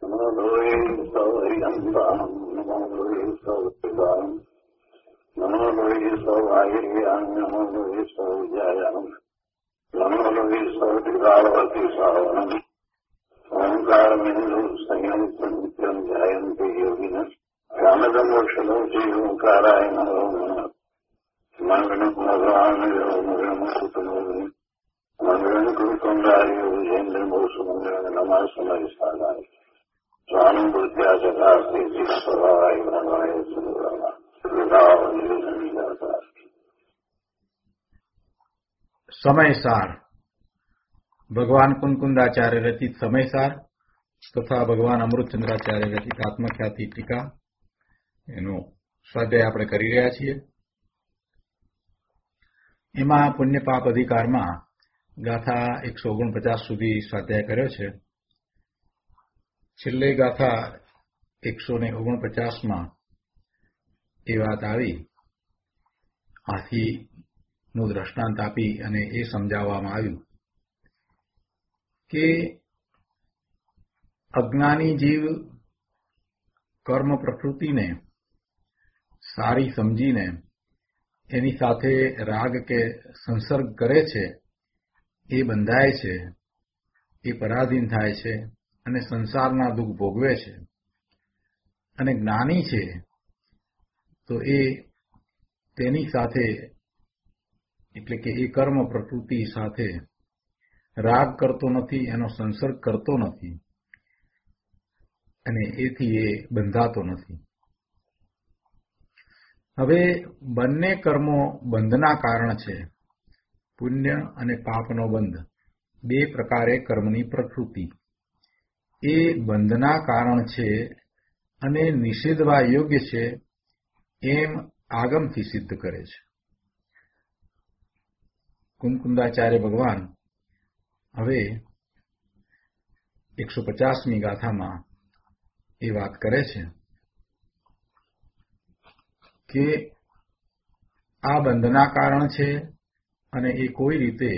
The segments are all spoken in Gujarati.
નમો લોહે સૌરિયંતામ નમો લોહે સૌપિતામ નમો લોહે સૌઆયર્યામ નમો લોહે સૌજાયામ નમો લોહે સૌપિતાવતી સાવનમ ઓંકારમિંદુ સંયંતમ નિત્યમ ધ્યાયન્તે યોગિનઃ રામદમોક્ષલો ઓંકારાય નમો નમઃ મંગળમ ભગવાન મંગળમ મંગળમ કુંડાર્ય વિજેન્દ્રમોષ મંગળમ નમઃ સમયસાદાય સ્વામી બુદ્ધ્યા સદાસ્તિ સવાય ભવાય સુરમા સમયસાર ભગવાન કુંકુંદાચાર્ય રચિત સમયસાર તથા ભગવાન અમૃતચંદ્રાચાર્ય રચિત આત્મખ્યાતિ ટીકા એનો સ્વાધ્યાય આપણે કરી રહ્યા છીએ. એમાં પુણ્ય પાપ અધિકારમાં ગાથા 149 સુધી સ્વાધ્યાય કર્યો છે. છેલ્લે ગાથા 149માં એ વાત આવી, હાથીનું દ્રષ્ટાંત આપી અને એ સમજાવવામાં આવ્યું કે અજ્ઞાની જીવ કર્મ પ્રકૃતિને સારી સમજીને એની સાથે રાગ કે સંસર્ગ કરે છે, એ બંધાય છે, એ પરાધીન થાય છે અને સંસારના દુઃખ ભોગવે છે. અને જ્ઞાની છે તો એ તેની સાથે એટલે કે એ કર્મ પ્રકૃતિ સાથે રાગ કરતો નથી, એનો સંસર્ગ કરતો નથી અને એથી એ બંધાતો નથી. હવે બંને કર્મો બંધના કારણ છે. પુણ્ય અને પાપનો બંધ, બે પ્રકારે કર્મની પ્રકૃતિ એ બંધના કારણ છે અને નિષેધવા યોગ્ય છે એમ આગમથી સિદ્ધ કરે છે. કુંકુંદાચાર્ય ભગવાન હવે 150મી ગાથામાં એ વાત કરે છે કે આ બંધના કારણ છે અને એ કોઈ રીતે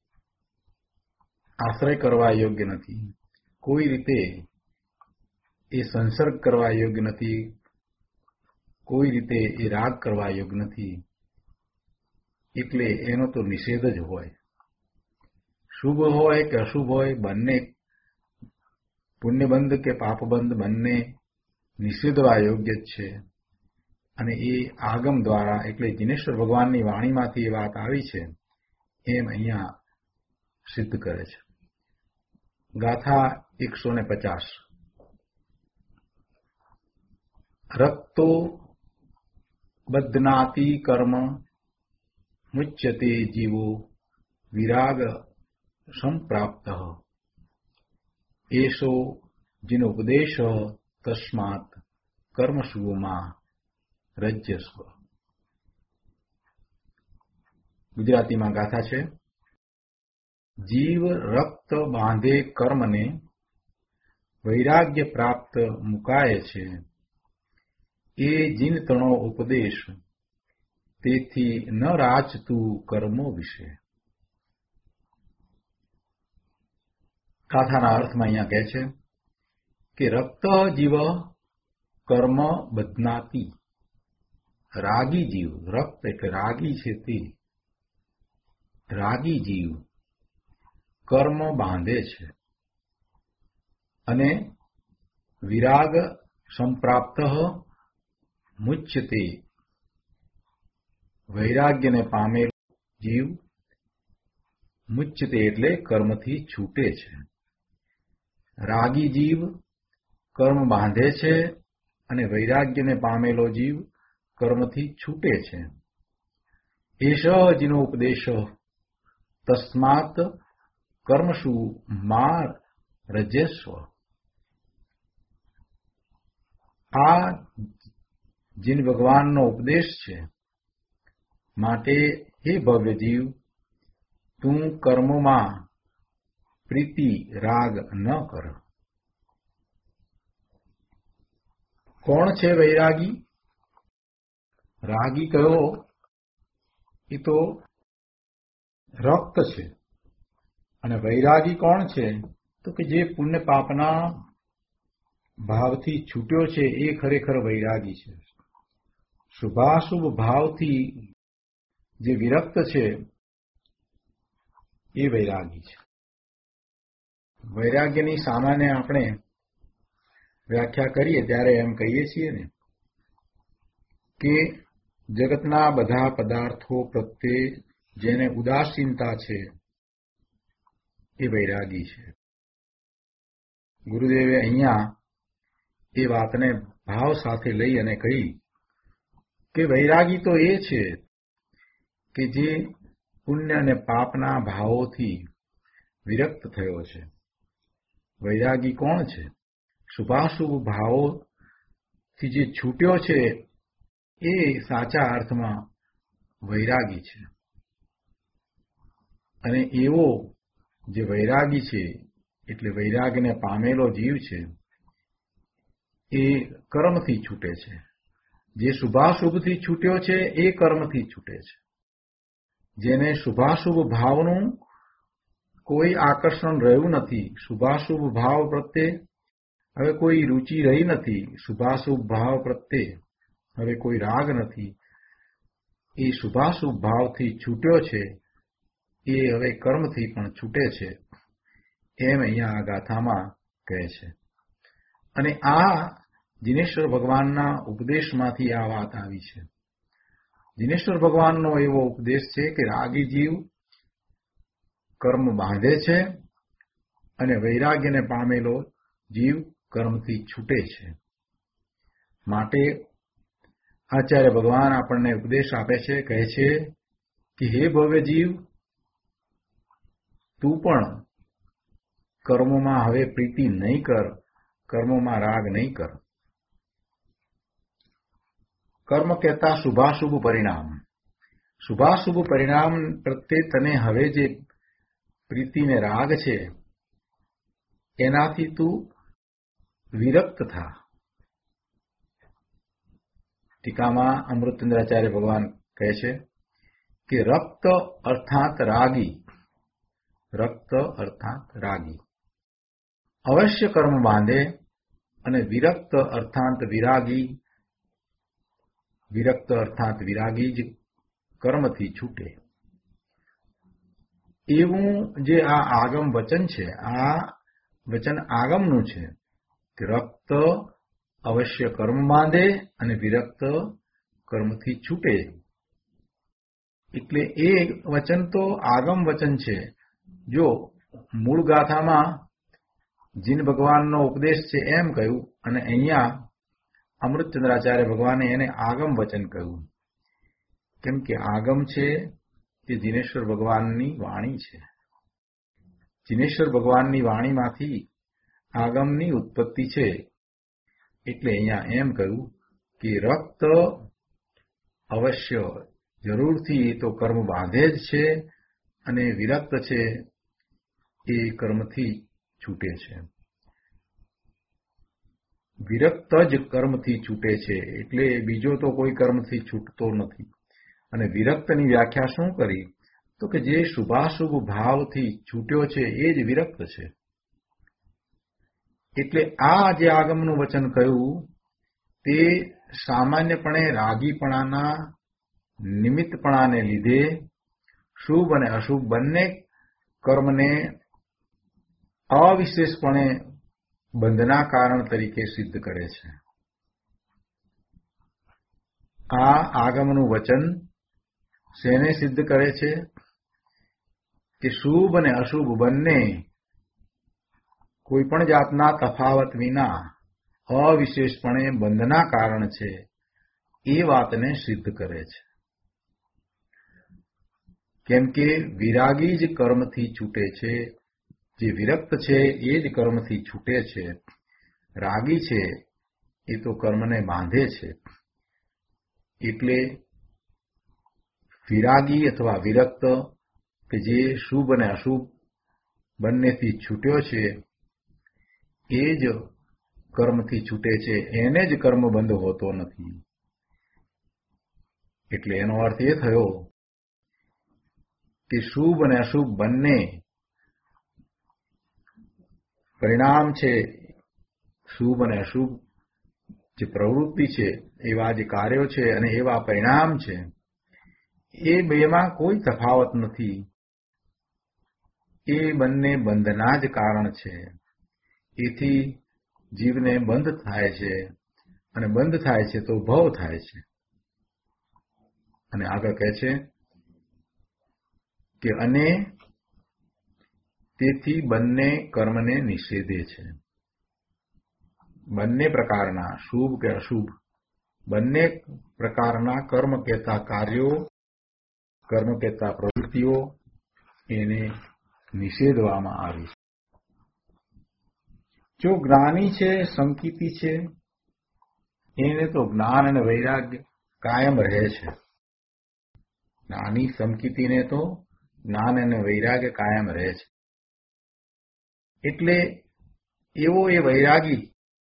આશ્રય કરવા યોગ્ય નથી, કોઈ રીતે એ સંસર્ગ કરવા યોગ્ય નથી, કોઈ રીતે એ રાગ કરવા યોગ્ય નથી. એટલે એનો તો નિષેધ જ હોય. શુભ હોય કે અશુભ હોય, બંને પુણ્યબંધ કે પાપબંધ બંને નિષેધવા યોગ્ય જ છે. અને એ આગમ દ્વારા એટલે જિનેશ્વર ભગવાનની વાણીમાંથી એ વાત આવી છે એમ અહીંયા સિદ્ધ કરે છે. ગાથા 150. રક્તો બધ્નાતિ કર્મ મુચ્યતે જીવો વિરાગ સંપ્રાપ્ત એસો જીનોપદેશ તસ્માત કર્મશુમાં રજ્યસ્વ. ગુજરાતીમાં ગાથા છે. જીવ રક્ત બાંધે કર્મને વૈરાગ્ય પ્રાપ્ત મુકાય છે, એ જીનતણો ઉપદેશ તેથી ન રાચતું કર્મો વિશે. ગાથાના અર્થમાં અહીંયા કહે છે કે રક્ત જીવ કર્મ બધ્નાતી, રાગી જીવ, રક્ત એટલે રાગી છે તે રાગી જીવ કર્મ બાંધે છે અને વિરાગ સંપ્રાપ્ત મુચ્યતે વૈરાગ્યને પામેલ જીવ મુચ્યતે એટલે કર્મથી છૂટે છે. રાગી જીવ કર્મ બાંધે છે અને વૈરાગ્યને પામેલો જીવ કર્મથી છૂટે છે. એષ જીનો ઉપદેશ તસ્માત કર્મશુ મા રજસ્વ. આ જીન ભગવાનનો ઉપદેશ છે, માટે હે ભવ્ય જીવ, તું કર્મોમાં પ્રીતિ રાગ ન કર. કોણ છે વૈરાગી? રાગી કયો એ તો રક્ત છે. અને વૈરાગી કોણ છે? તો કે જે પુણ્ય પાપના ભાવથી છૂટ્યો છે એ ખરેખર વૈરાગી છે. શુભાશુભ ભાવથી જે વિરક્ત છે એ વૈરાગી છે. વૈરાગ્યની સામાન્ય આપણે વ્યાખ્યા કરીએ ત્યારે એમ કહીએ છીએ ને કે જગતના બધા પદાર્થો પ્રત્યે જેને ઉદાસીનતા છે એ વૈરાગી છે. ગુરુદેવે અહીંયા એ વાતને ભાવ સાથે લઈ અને કહી કે વૈરાગી તો એ છે કે જે પુણ્ય અને પાપના ભાવોથી વિરક્ત થયો છે. વૈરાગી કોણ છે? શુભાશુભ ભાવોથી જે છૂટ્યો છે એ સાચા અર્થમાં વૈરાગી છે. અને એવો જે વૈરાગી છે એટલે વૈરાગને પામેલો જીવ છે એ કર્મથી છૂટે છે. જે શુભાશુભથી છૂટ્યો છે એ કર્મથી છૂટે છે. જેને શુભાશુભ ભાવનું કોઈ આકર્ષણ રહ્યું નથી, શુભાશુભ ભાવ પ્રત્યે હવે કોઈ રુચિ રહી નથી, શુભાશુભ ભાવ પ્રત્યે હવે કોઈ રાગ નથી, એ શુભાશુભ ભાવથી છૂટ્યો છે એ હવે કર્મથી પણ છૂટે છે એમ અહીંયા આ ગાથામાં કહે છે. અને આ જિનેશ્વર ભગવાનના ઉપદેશમાંથી આ વાત આવી છે. જિનેશ્વર ભગવાનનો એવો ઉપદેશ છે કે રાગી જીવ કર્મ બાંધે છે અને વૈરાગ્યને પામેલો જીવ કર્મથી છૂટે છે. માટે આચાર્ય ભગવાન આપણને ઉપદેશ આપે છે, કહે છે કે હે ભવ્ય જીવ, તું પણ કર્મોમાં હવે પ્રીતિ નહીં કર, કર્મોમાં રાગ નહીં કર. કર્મ કહેતા શુભાશુભ પરિણામ. શુભાશુભ પરિણામ પ્રત્યે તને હવે જે પ્રીતિ ને રાગ છે એનાથી તું વિરક્ત થા. ટીકામાં અમૃતચંદ્રાચાર્ય ભગવાન કહે છે કે રક્ત અર્થાત રાગી, રક્ત અર્થાત રાગી અવશ્ય કર્મ બાંધે અને વિરક્ત અર્થાત વિરાગી, વિરક્ત અર્થાત વિરાગી જ કર્મથી છૂટે. એવું જે આ આગમ વચન છે, આ વચન આગમનું છે કે રક્ત અવશ્ય કર્મ બાંધે અને વિરક્ત કર્મથી છૂટે. એટલે એ વચન તો આગમ વચન છે. જો મૂળ ગાથામાં જીન ભગવાનનો ઉપદેશ છે એમ કહ્યું અને અહીંયા અમૃતચંદ્રાચાર્ય ભગવાને એને આગમ વચન કહ્યું. કેમ કે આગમ છે તે જિનેશ્વર ભગવાનની વાણી છે. જિનેશ્વર ભગવાનની વાણીમાંથી આગમની ઉત્પત્તિ છે. એટલે અહીંયા એમ કહ્યું કે રક્ત અવશ્ય જરૂરથી એ તો કર્મ બાંધે જ છે અને વિરક્ત છે એ કર્મથી છૂટે છે. વિરક્ત જ કર્મથી છૂટે છે એટલે બીજો તો કોઈ કર્મથી છૂટતો નથી. અને વિરક્તની વ્યાખ્યા શું કરી? તો કે જે શુભાશુભ ભાવથી છૂટ્યો છે એ જ વિરક્ત છે. એટલે આ જે આગમનું વચન કહ્યું તે સામાન્યપણે રાગીપણાના નિમિત્તપણાને લીધે શુભ અને અશુભ બંને કર્મને અવિશેષપણે બંધના કારણ તરીકે સિદ્ધ કરે છે. આ આગમનું વચન શેને સિદ્ધ કરે છે? કે શુભ અને અશુભ બંને કોઈ પણ જાતના તફાવત વિના અવિશેષપણે બંધના કારણ છે એ વાતને સિદ્ધ કરે છે. કેમ કે વિરાગી જ કર્મથી છૂટે છે, જે વિરક્ત છે એ જ કર્મથી છૂટે છે. રાગી છે એ તો કર્મને બાંધે છે. એટલે વિરાગી અથવા વિરક્ત કે જે શુભ અને અશુભ બંનેથી છૂટ્યો છે એ જ કર્મથી છૂટે છે, એને જ કર્મ બંધ હોતો નથી. એટલે એનો અર્થ એ થયો કે શુભ અને અશુભ બંને પરિણામ છે શુભ અને અશુભ જે પ્રવૃત્તિ છે, એવા જે કાર્યો છે અને એવા પરિણામ છે, એ બેમાં કોઈ તફાવત નથી. એ બંને બંધના જ કારણ છે. એથી જીવને બંધ થાય છે, અને બંધ થાય છે તો ભવ થાય છે. અને આગળ કહે છે કે અને તેથી બંને કર્મને નિષેધે છે. બંને પ્રકારના શુભ કે અશુભ, બંને પ્રકારના કર્મ કહેતા કાર્યો, કર્મ કહેતા પ્રવૃત્તિઓ એને નિષેધવામાં આવી છે. જો જ્ઞાની છે, સંકિતી છે, એને તો જ્ઞાન અને વૈરાગ્ય કાયમ રહે છે. જ્ઞાની સંકિતીને તો જ્ઞાન અને વૈરાગ્ય કાયમ રહે છે. એટલે એવો એ વૈરાગી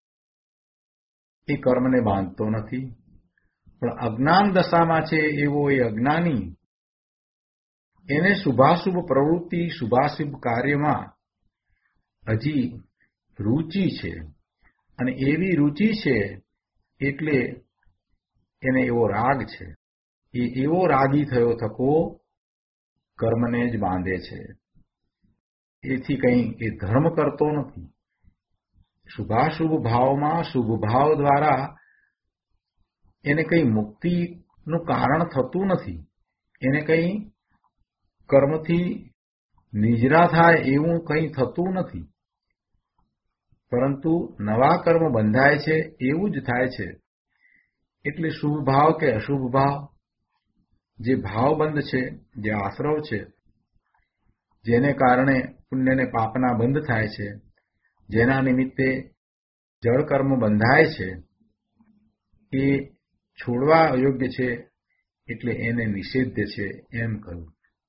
એ કર્મને બાંધતો નથી. પણ અજ્ઞાન દશામાં છે એવો એ અજ્ઞાની, એને શુભાશુભ પ્રવૃત્તિ, શુભાશુભ કાર્યમાં હજી રુચિ છે. અને એવી રુચિ છે એટલે એને એવો રાગ છે. એ એવો રાગી થયો થકો કર્મને જ બાંધે છે. એથી કંઈ એ ધર્મ કરતો નથી. શુભાશુભ ભાવમાં શુભ ભાવ દ્વારા એને કંઈ મુક્તિનું કારણ થતું નથી. એને કંઈ કર્મથી નિજરા થાય એવું કંઈ થતું નથી. પરંતુ નવા કર્મ બંધાય છે એવું જ થાય છે. એટલે શુભ ભાવ કે અશુભ ભાવ, જે ભાવબંધ છે, જે આશ્રવ છે, જેને કારણે પુણ્ય અને પાપના બંધ થાય છે, જેના નિમિત્તે જળ કર્મ બંધાય છે, એ છોડવા યોગ્ય છે. એટલે એને નિષેધ્ય છે એમ કહ્યું.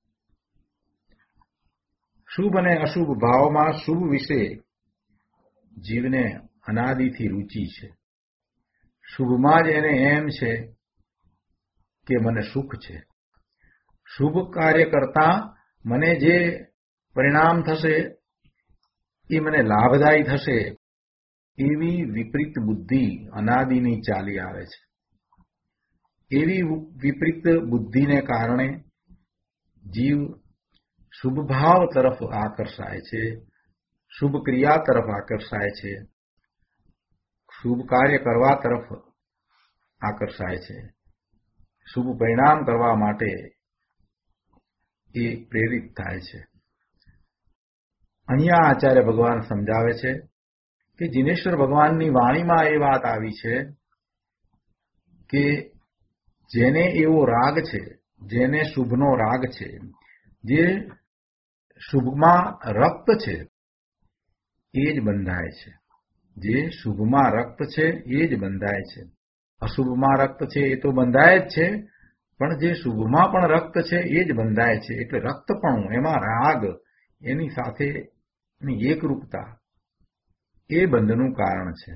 શુભ અને અશુભ ભાવમાં શુભ વિશે જીવને અનાદિથી રુચિ છે. શુભમાં જ એને એમ છે કે મને સુખ છે. શુભ કાર્ય કરતા મને જે પરિણામ થશે એ મને લાભદાયી થશે, એવી વિપરીત બુદ્ધિ અનાદિની ચાલી આવે છે. એવી વિપરીત બુદ્ધિને કારણે જીવ શુભ ભાવ તરફ આકર્ષાય છે, શુભ ક્રિયા તરફ આકર્ષાય છે, શુભ કાર્ય કરવા તરફ આકર્ષાય છે, શુભ પરિણામ કરવા માટે એ પ્રેરિત થાય છે. અહીંયા આચાર્ય ભગવાન સમજાવે છે કે જિનેશ્વર ભગવાનની વાણીમાં એ વાત આવી છે કે જેને એવો રાગ છે, જેને શુભનો રાગ છે, જે શુભમાં રક્ત છે એ જ બંધાય છે. જે શુભમાં રક્ત છે એ જ બંધાય છે. અશુભમાં રક્ત છે એ તો બંધાય જ છે, પણ જે શુભમાં પણ રક્ત છે એ જ બંધાય છે. એટલે રક્તપણું, એમાં રાગ, એની સાથેની એકરૂપતા એ બંધનું કારણ છે.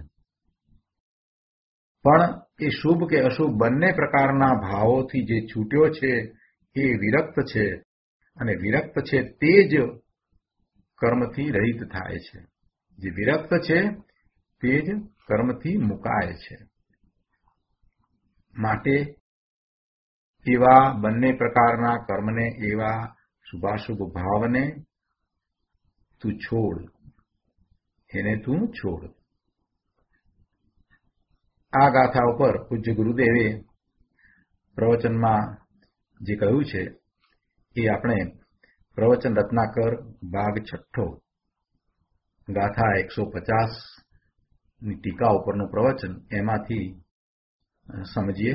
પણ એ શુભ કે અશુભ બંને પ્રકારના ભાવોથી જે છૂટ્યો છે એ વિરક્ત છે, અને વિરક્ત છે તે જ કર્મથી રહિત થાય છે. જે વિરક્ત છે તે જ કર્મથી મુકાય છે. માટે એવા બંને પ્રકારના કર્મને, એવા શુભાશુભ ભાવને તું છોડ, એને તું છોડ. આ ગાથા ઉપર પૂજ્ય ગુરુદેવે પ્રવચનમાં જે કહ્યું છે એ આપણે પ્રવચન રત્નાકર ભાગ 6 ગાથા 150 ની ટીકા ઉપરનું પ્રવચન, એમાંથી સમજીએ.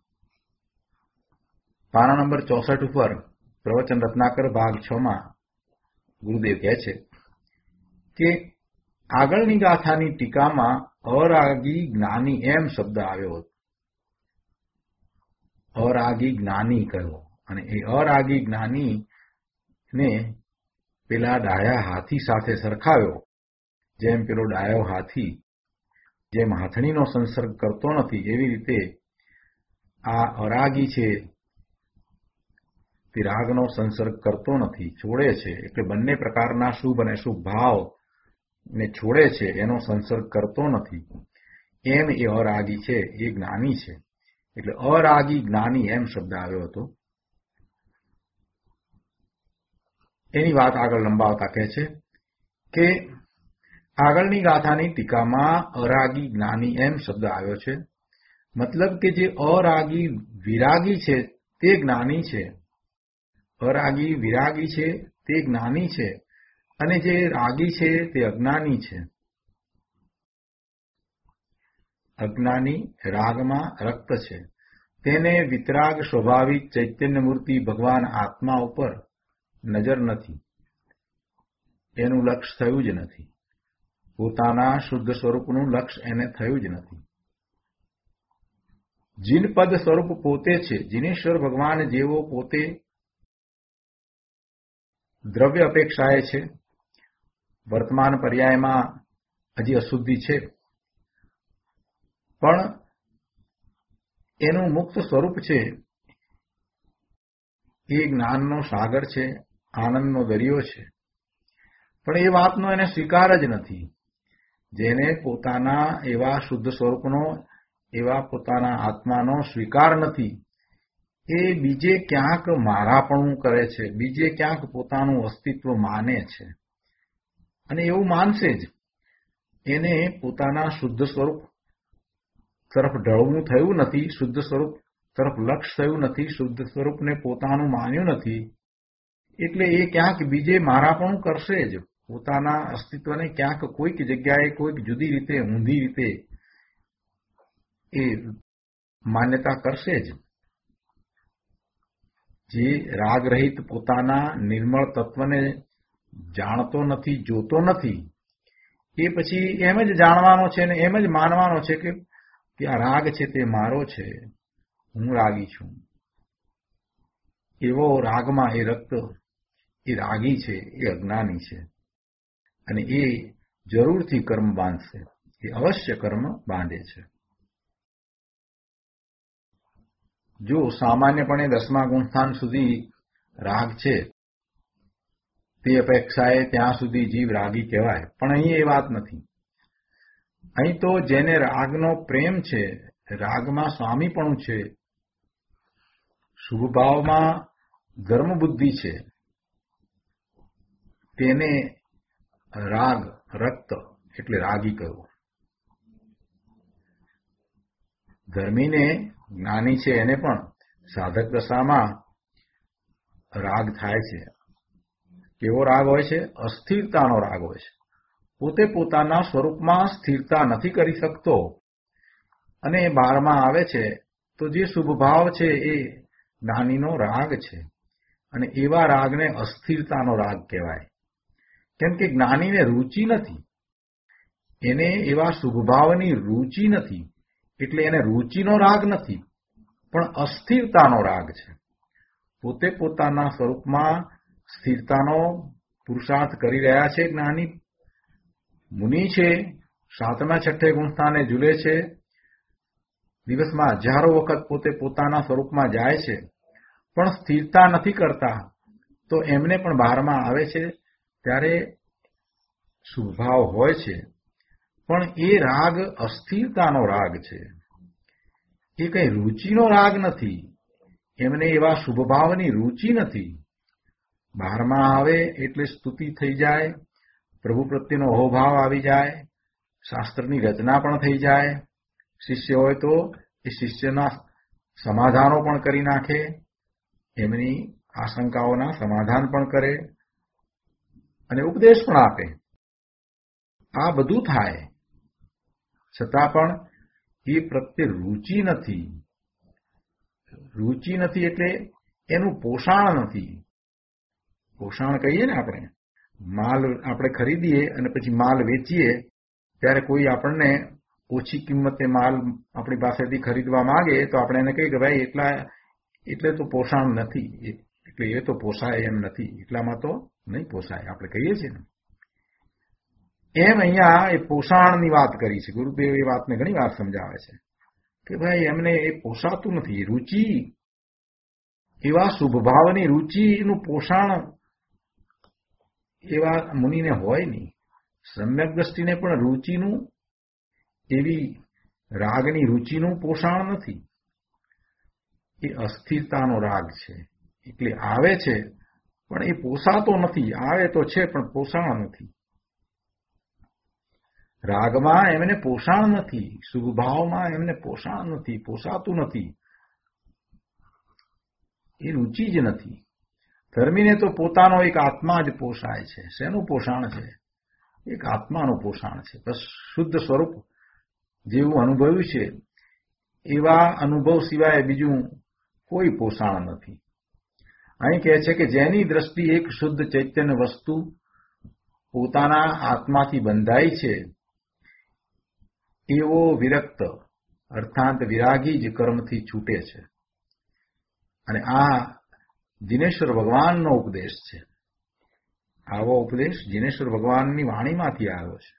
પાના નંબર 64 ઉપર પ્રવચન રત્નાકર ભાગ 6 ગુરુદેવ કહે છે કે આગળની ગાથાની ટીકામાં અરાગી જ્ઞાની એમ શબ્દ આવ્યો હતો. અરાગી જ્ઞાની કહ્યો, અને એ અરાગી જ્ઞાની ને પેલા ડાયા હાથી સાથે સરખાવ્યો. જેમ પેલો ડાયો હાથી જેમ હાથણીનો સંસર્ગ કરતો નથી, એવી રીતે આ અરાગી છે તે રાગનો સંસર્ગ કરતો નથી, છોડે છે. એટલે બંને પ્રકારના શુભ અને શુભ ભાવ ને છોડે છે એનો સંસર્ગ કરતો નથી, એમ એ અરાગી છે એ જ્ઞાની છે. એટલે અરાગી જ્ઞાની એમ શબ્દ આવ્યો હતો. એની વાત આગળ લંબાવતા કહે છે કે આગળની ગાથાની ટીકામાં અરાગી જ્ઞાની એમ શબ્દ આવ્યો છે. મતલબ કે જે અરાગી વિરાગી છે તે જ્ઞાની છે, અરાગી વિરાગી છે તે જ્ઞાની છે, અને જે રાગી છે તે અજ્ઞાની છે. અજ્ઞાની રાગમાં રક્ત છે, તેને વિતરાગ સ્વાભાવિક ચૈતન્ય મૂર્તિ ભગવાન આત્મા ઉપર નજર નથી, એનું લક્ષ્ય થયું જ નથી, પોતાના શુદ્ધ સ્વરૂપનું લક્ષ્ય એને થયું જ નથી. જીનપદ સ્વરૂપ પોતે છે, જીનેશ્વર ભગવાન જેવો પોતે દ્રવ્ય અપેક્ષાએ છે. વર્તમાન પર્યાયમાં હજી અશુદ્ધિ છે, પણ એનું મુક્ત સ્વરૂપ છે એ જ્ઞાનનો સાગર છે, આનંદનો દરિયો છે. પણ એ વાતનો એને સ્વીકાર જ નથી. જેને પોતાના એવા શુદ્ધ સ્વરૂપનો, એવા પોતાના આત્માનો સ્વીકાર નથી, એ બીજે ક્યાંક મારાપણું કરે છે, બીજે ક્યાંક પોતાનું અસ્તિત્વ માને છે. અને એવું માનશે જ. એને પોતાના શુદ્ધ સ્વરૂપ તરફ ઢળવું થયું નથી, શુદ્ધ સ્વરૂપ તરફ લક્ષ્ય થયું નથી, શુદ્ધ સ્વરૂપને પોતાનું માન્યું નથી, એટલે એ ક્યાંક બીજે મારાપણું કરશે જ. પોતાના અસ્તિત્વને ક્યાંક કોઈક જગ્યાએ કોઈક જુદી રીતે, ઊંધી રીતે એ માન્યતા કરશે જ. જે રાગરહિત પોતાના નિર્મળ તત્વને જાણતો નથી, જોતો નથી, એ પછી એમ જ જાણવાનો છે ને એમ જ માનવાનો છે કે આ રાગ છે તે મારો છે, હું રાગી છું. એવો રાગમાં એ રક્ત એ રાગી છે, એ અજ્ઞાની છે, અને એ જરૂરથી કર્મ બાંધશે, એ અવશ્ય કર્મ બાંધે છે. જો સામાન્યપણે 10મા ગુણસ્થાન સુધી રાગ છે તે અપેક્ષાએ ત્યાં સુધી જીવ રાગી કહેવાય, પણ અહીં એ વાત નથી. અહીં તો જેને રાગનો પ્રેમ છે, રાગમાં સ્વામીપણું છે, શુભભાવમાં ધર્મબુદ્ધિ છે, તેને રાગ રક્ત એટલે રાગી કહ્યું. ધર્મીને, જ્ઞાની છે એને પણ સાધક દશામાં રાગ થાય છે. કેવો રાગ હોય છે? અસ્થિરતાનો રાગ હોય છે. પોતે પોતાના સ્વરૂપમાં સ્થિરતા નથી કરી શકતો અને બહારમાં આવે છે તો જે શુભભાવ છે એ જ્ઞાનીનો રાગ છે, અને એવા રાગને અસ્થિરતાનો રાગ કહેવાય. કેમ કે જ્ઞાનીને રૂચિ નથી, એને એવા શુભભાવની રૂચિ નથી, એટલે એને રૂચિનો રાગ નથી, પણ અસ્થિરતાનો રાગ છે. પોતે પોતાના સ્વરૂપમાં સ્થિરતાનો પુરુષાર્થ કરી રહ્યા છે. જ્ઞાની મુનિ છે, 7મા 6 ગુણસ્થાને ઝૂલે છે, દિવસમાં હજારો વખત પોતે પોતાના સ્વરૂપમાં જાય છે, પણ સ્થિરતા નથી કરતા, તો એમને પણ બહારમાં આવે છે ત્યારે શુભભાવ હોય છે, પણ એ રાગ અસ્થિરતાનો રાગ છે. એ કઈ રૂચિનો રાગ નથી. એમને એવા શુભભાવની રૂચિ નથી. બહારમાં આવે એટલે સ્તુતિ થઈ જાય, પ્રભુ પ્રત્યેનો અહોભાવ આવી જાય, શાસ્ત્રની રચના પણ થઈ જાય, શિષ્ય હોય તો એ શિષ્યના સમાધાનો પણ કરી નાખે, એમની આશંકાઓના સમાધાન પણ કરે અને ઉપદેશ પણ આપે. આ બધું થાય છતાં પણ એ પ્રત્યે રૂચિ નથી. રૂચિ નથી એટલે એનું પોષણ નથી. પોષણ કહીએ ને આપણે, માલ આપણે ખરીદીએ અને પછી માલ વેચીએ ત્યારે કોઈ આપણને ઓછી કિંમતે માલ આપણી પાસેથી ખરીદવા માંગે તો આપણે એને કહીએ કે ભાઈ એટલે તો પોષણ નથી, એટલે એ તો પોસાય એમ નથી, એટલામાં તો નહીં પોસાય, આપણે કહીએ છીએ ને. એમ અહીંયા એ પોષણની વાત કરી છે. ગુરુદેવ એ વાતને ઘણી વાર સમજાવે છે કે ભાઈ એમને એ પોસાતું નથી. રૂચિ, એવા શુભભાવની રૂચિનું પોષણ એવા મુનિને હોય નહીં. સમ્યક દ્રષ્ટિને પણ રૂચિનું, એવી રાગની રૂચિનું પોષણ નથી. એ અસ્થિરતાનો રાગ છે. એટલે આવે છે પણ એ પોષાતો નથી. આવે તો છે પણ પોષણ નથી. રાગમાં એમને પોષણ નથી, શુભભાવમાં એમને પોષણ નથી, પોષાતું નથી. એ રૂચિ જ નથી. ધર્મીને તો પોતાનો એક આત્મા જ પોષાય છે. શેનું પોષણ છે? એક આત્માનું પોષણ છે. બસ શુદ્ધ સ્વરૂપ જેવું અનુભવ્યું છે એવા અનુભવ સિવાય બીજું કોઈ પોષણ નથી. અહીં કહે છે કે જેની દ્રષ્ટિ એક શુદ્ધ ચૈતન્ય વસ્તુ પોતાના આત્માથી બંધાઈ છે એવો વિરક્ત અર્થાત વિરાગી જ કર્મથી છૂટે છે. અને આ જિનેશ્વર ભગવાનનો ઉપદેશ છે. આવો ઉપદેશ જિનેશ્વર ભગવાનની વાણીમાંથી આવ્યો છે.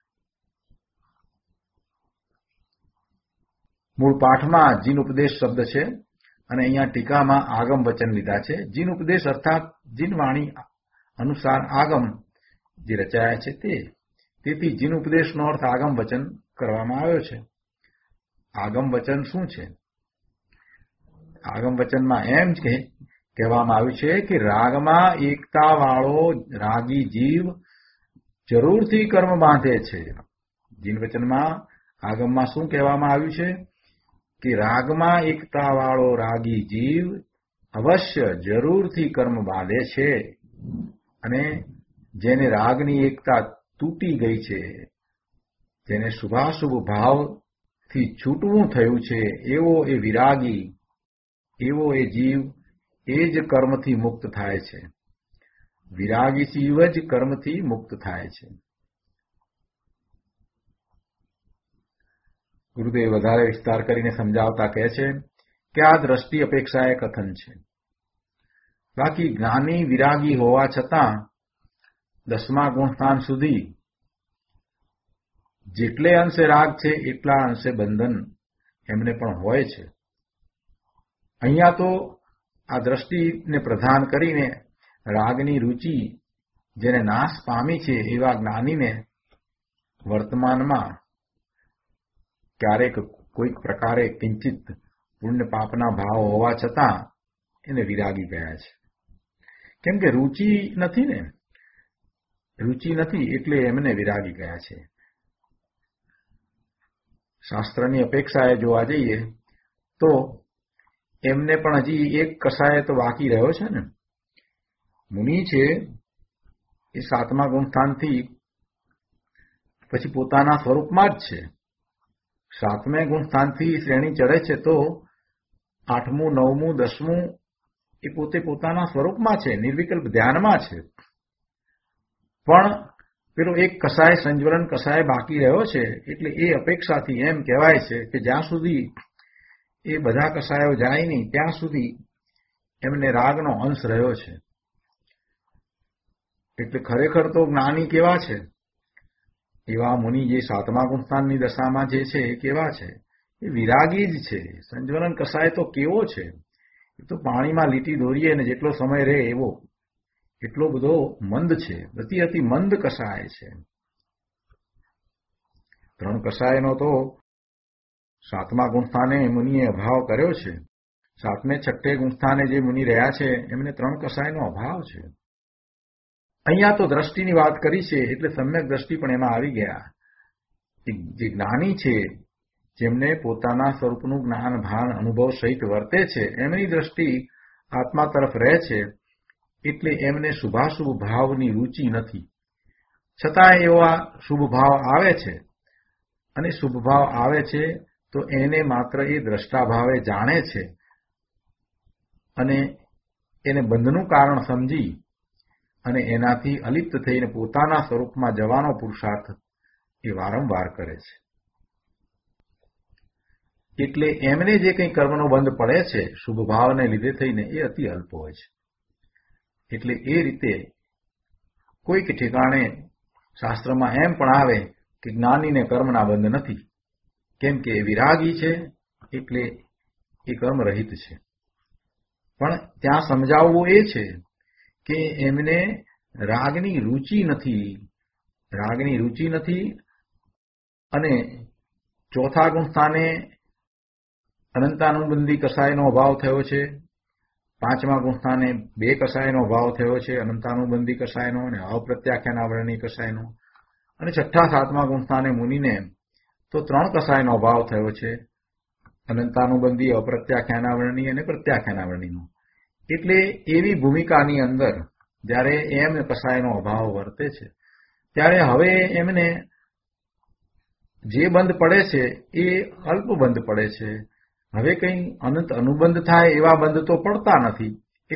મૂળ પાઠમાં જીન ઉપદેશ શબ્દ છે અને અહીંયા ટીકામાં આગમ વચન લીધા છે. જીન ઉપદેશ અર્થાત જીન વાણી અનુસાર આગમ જે રચાયા છે તેથી જીન ઉપદેશનો અર્થ આગમ વચન કરવામાં આવ્યો છે. આગમ વચન શું છે? આગમ વચનમાં એમ જ કહેવામાં આવ્યું છે કે રાગમાં એકતા વાળો રાગી જીવ જરૂરથી કર્મ બાંધે છે. જીન વચનમાં આગમમાં શું કહેવામાં આવ્યું છે કે રાગમાં એકતા વાળો રાગી જીવ અવશ્ય જરૂરથી કર્મ બાંધે છે અને જેને રાગની એકતા તૂટી ગઈ છે, જેને શુભાશુભ ભાવથી છૂટવું થયું છે, એવો એ વિરાગી, એવો એ જીવ એ જ કર્મથી મુક્ત થાય છે. વિરાગી જીવ જ કર્મથી મુક્ત થાય છે. ગુરુદેવ વધારે વિસ્તાર કરીને સમજાવતા કહે છે કે આ દ્રષ્ટિ અપેક્ષાએ કથન છે. બાકી જ્ઞાની વિરાગી હોવા છતાં 10મા ગુણસ્થાન સુધી જેટલે અંશે રાગ છે એટલા અંશે બંધન એમને પણ હોય છે. અહીંયા તો આ દ્રષ્ટિને પ્રધાન કરીને રાગની રૂચિ જેને નાશ પામી છે એવા જ્ઞાનીને વર્તમાનમાં ક્યારેક કોઈક પ્રકારે કિંચિત પુણ્ય પાપના ભાવ હોવા છતાં એને વિરાગી ગયા છે. કેમ કે રૂચિ નથી ને, રૂચિ નથી એટલે એમને વિરાગી ગયા છે. શાસ્ત્રની અપેક્ષાએ જોવા જઈએ તો એમને પણ હજી એક કસાય તો બાકી રહ્યો છે ને. મુનિ છે એ 7મા ગુણસ્થાનથી પછી પોતાના સ્વરૂપમાં જ છે. 7મે ગુણસ્થાનથી શ્રેણી ચડે છે તો 8મું 9મું 10મું એ પોતે પોતાના સ્વરૂપમાં છે, નિર્વિકલ્પ ધ્યાનમાં છે. પણ પેલો એક કસાય સંજ્વલન કસાય બાકી રહ્યો છે એટલે એ અપેક્ષાથી એમ કહેવાય છે કે જ્યાં સુધી એ બધા કસાયો જાય નહીં ત્યાં સુધી એમને રાગનો અંશ રહ્યો છે. એટલે ખરેખર તો જ્ઞાની કેવા છે? એવા મુનિ જે 7મા ગુણસ્થાનની દશામાં જે છે એ કેવા છે? એ વિરાગી જ છે. સંજ્વલન કસાય તો કેવો છે? એ તો પાણીમાં લીટી દોરીએ ને જેટલો સમય રહે એવો, એટલો બધો મંદ છે. અતિ મંદ કસાય છે. 3 કસાયનો તો 7મા ગુણસ્થાને મુનિએ અભાવ કર્યો છે. 7મે 6ઠે ગુણસ્થાને જે મુનિ રહ્યા છે એમને 3 કસાયનો અભાવ છે. અહીંયા તો દ્રષ્ટિની વાત કરી છે એટલે સમ્યક દ્રષ્ટિ પણ એમાં આવી ગયા. જે જ્ઞાની છે, જેમને પોતાના સ્વરૂપનું જ્ઞાન ભાન અનુભવ સહિત વર્તે છે, એમની દ્રષ્ટિ આત્મા તરફ રહે છે એટલે એમને શુભાશુભ ભાવની રૂચિ નથી. છતાં એવા શુભ ભાવ આવે છે અને શુભ ભાવ આવે છે તો એને માત્ર એ દ્રષ્ટા ભાવે જાણે છે અને એને બંધનું કારણ સમજી અને એનાથી અલિપ્ત થઈને પોતાના સ્વરૂપમાં જવાનો પુરુષાર્થ એ વારંવાર કરે છે. એટલે એમને જે કંઈ કર્મનો બંધ પડે છે શુભ ભાવને લીધે થઈને એ અતિ અલ્પ હોય છે. એટલે એ રીતે કોઈક ઠેકાણે શાસ્ત્રમાં એમ પણ આવે કે જ્ઞાનીને કર્મના બંધ નથી, કેમ કે વિરાગી છે એટલે એ કર્મ રહિત છે. પણ ત્યાં સમજાવવું એ છે કે એમને રાગની રૂચિ નથી, રાગની રુચિ નથી, અને ચોથા ગુણ સ્થાને અનંતાનુબંધી કસાયનો અભાવ થયો છે. પાંચમા ગુણ સ્થાને 2 કસાયનો અભાવ થયો છે, અનંતાનુબંધી કસાયનો અને અપ્રત્યાખ્યાનાવરણી કસાયનો. અને છઠ્ઠા સાતમા ગુણ સ્થાને મુનિને તો 3 કસાયનો અભાવ થયો છે, અનંતાનુબંધી, અપ્રત્યાખ્યાનાવરણી અને પ્રત્યાખ્યાનાવરણીનો. એટલે એવી ભૂમિકાની અંદર જ્યારે એમ કસાયનો અભાવ વર્તે છે, ત્યારે હવે એમને જે બંધ પડે છે એ અલ્પ બંધ પડે છે. હવે કંઈ અનંત અનુબંધ થાય એવા બંધ તો પડતા નથી.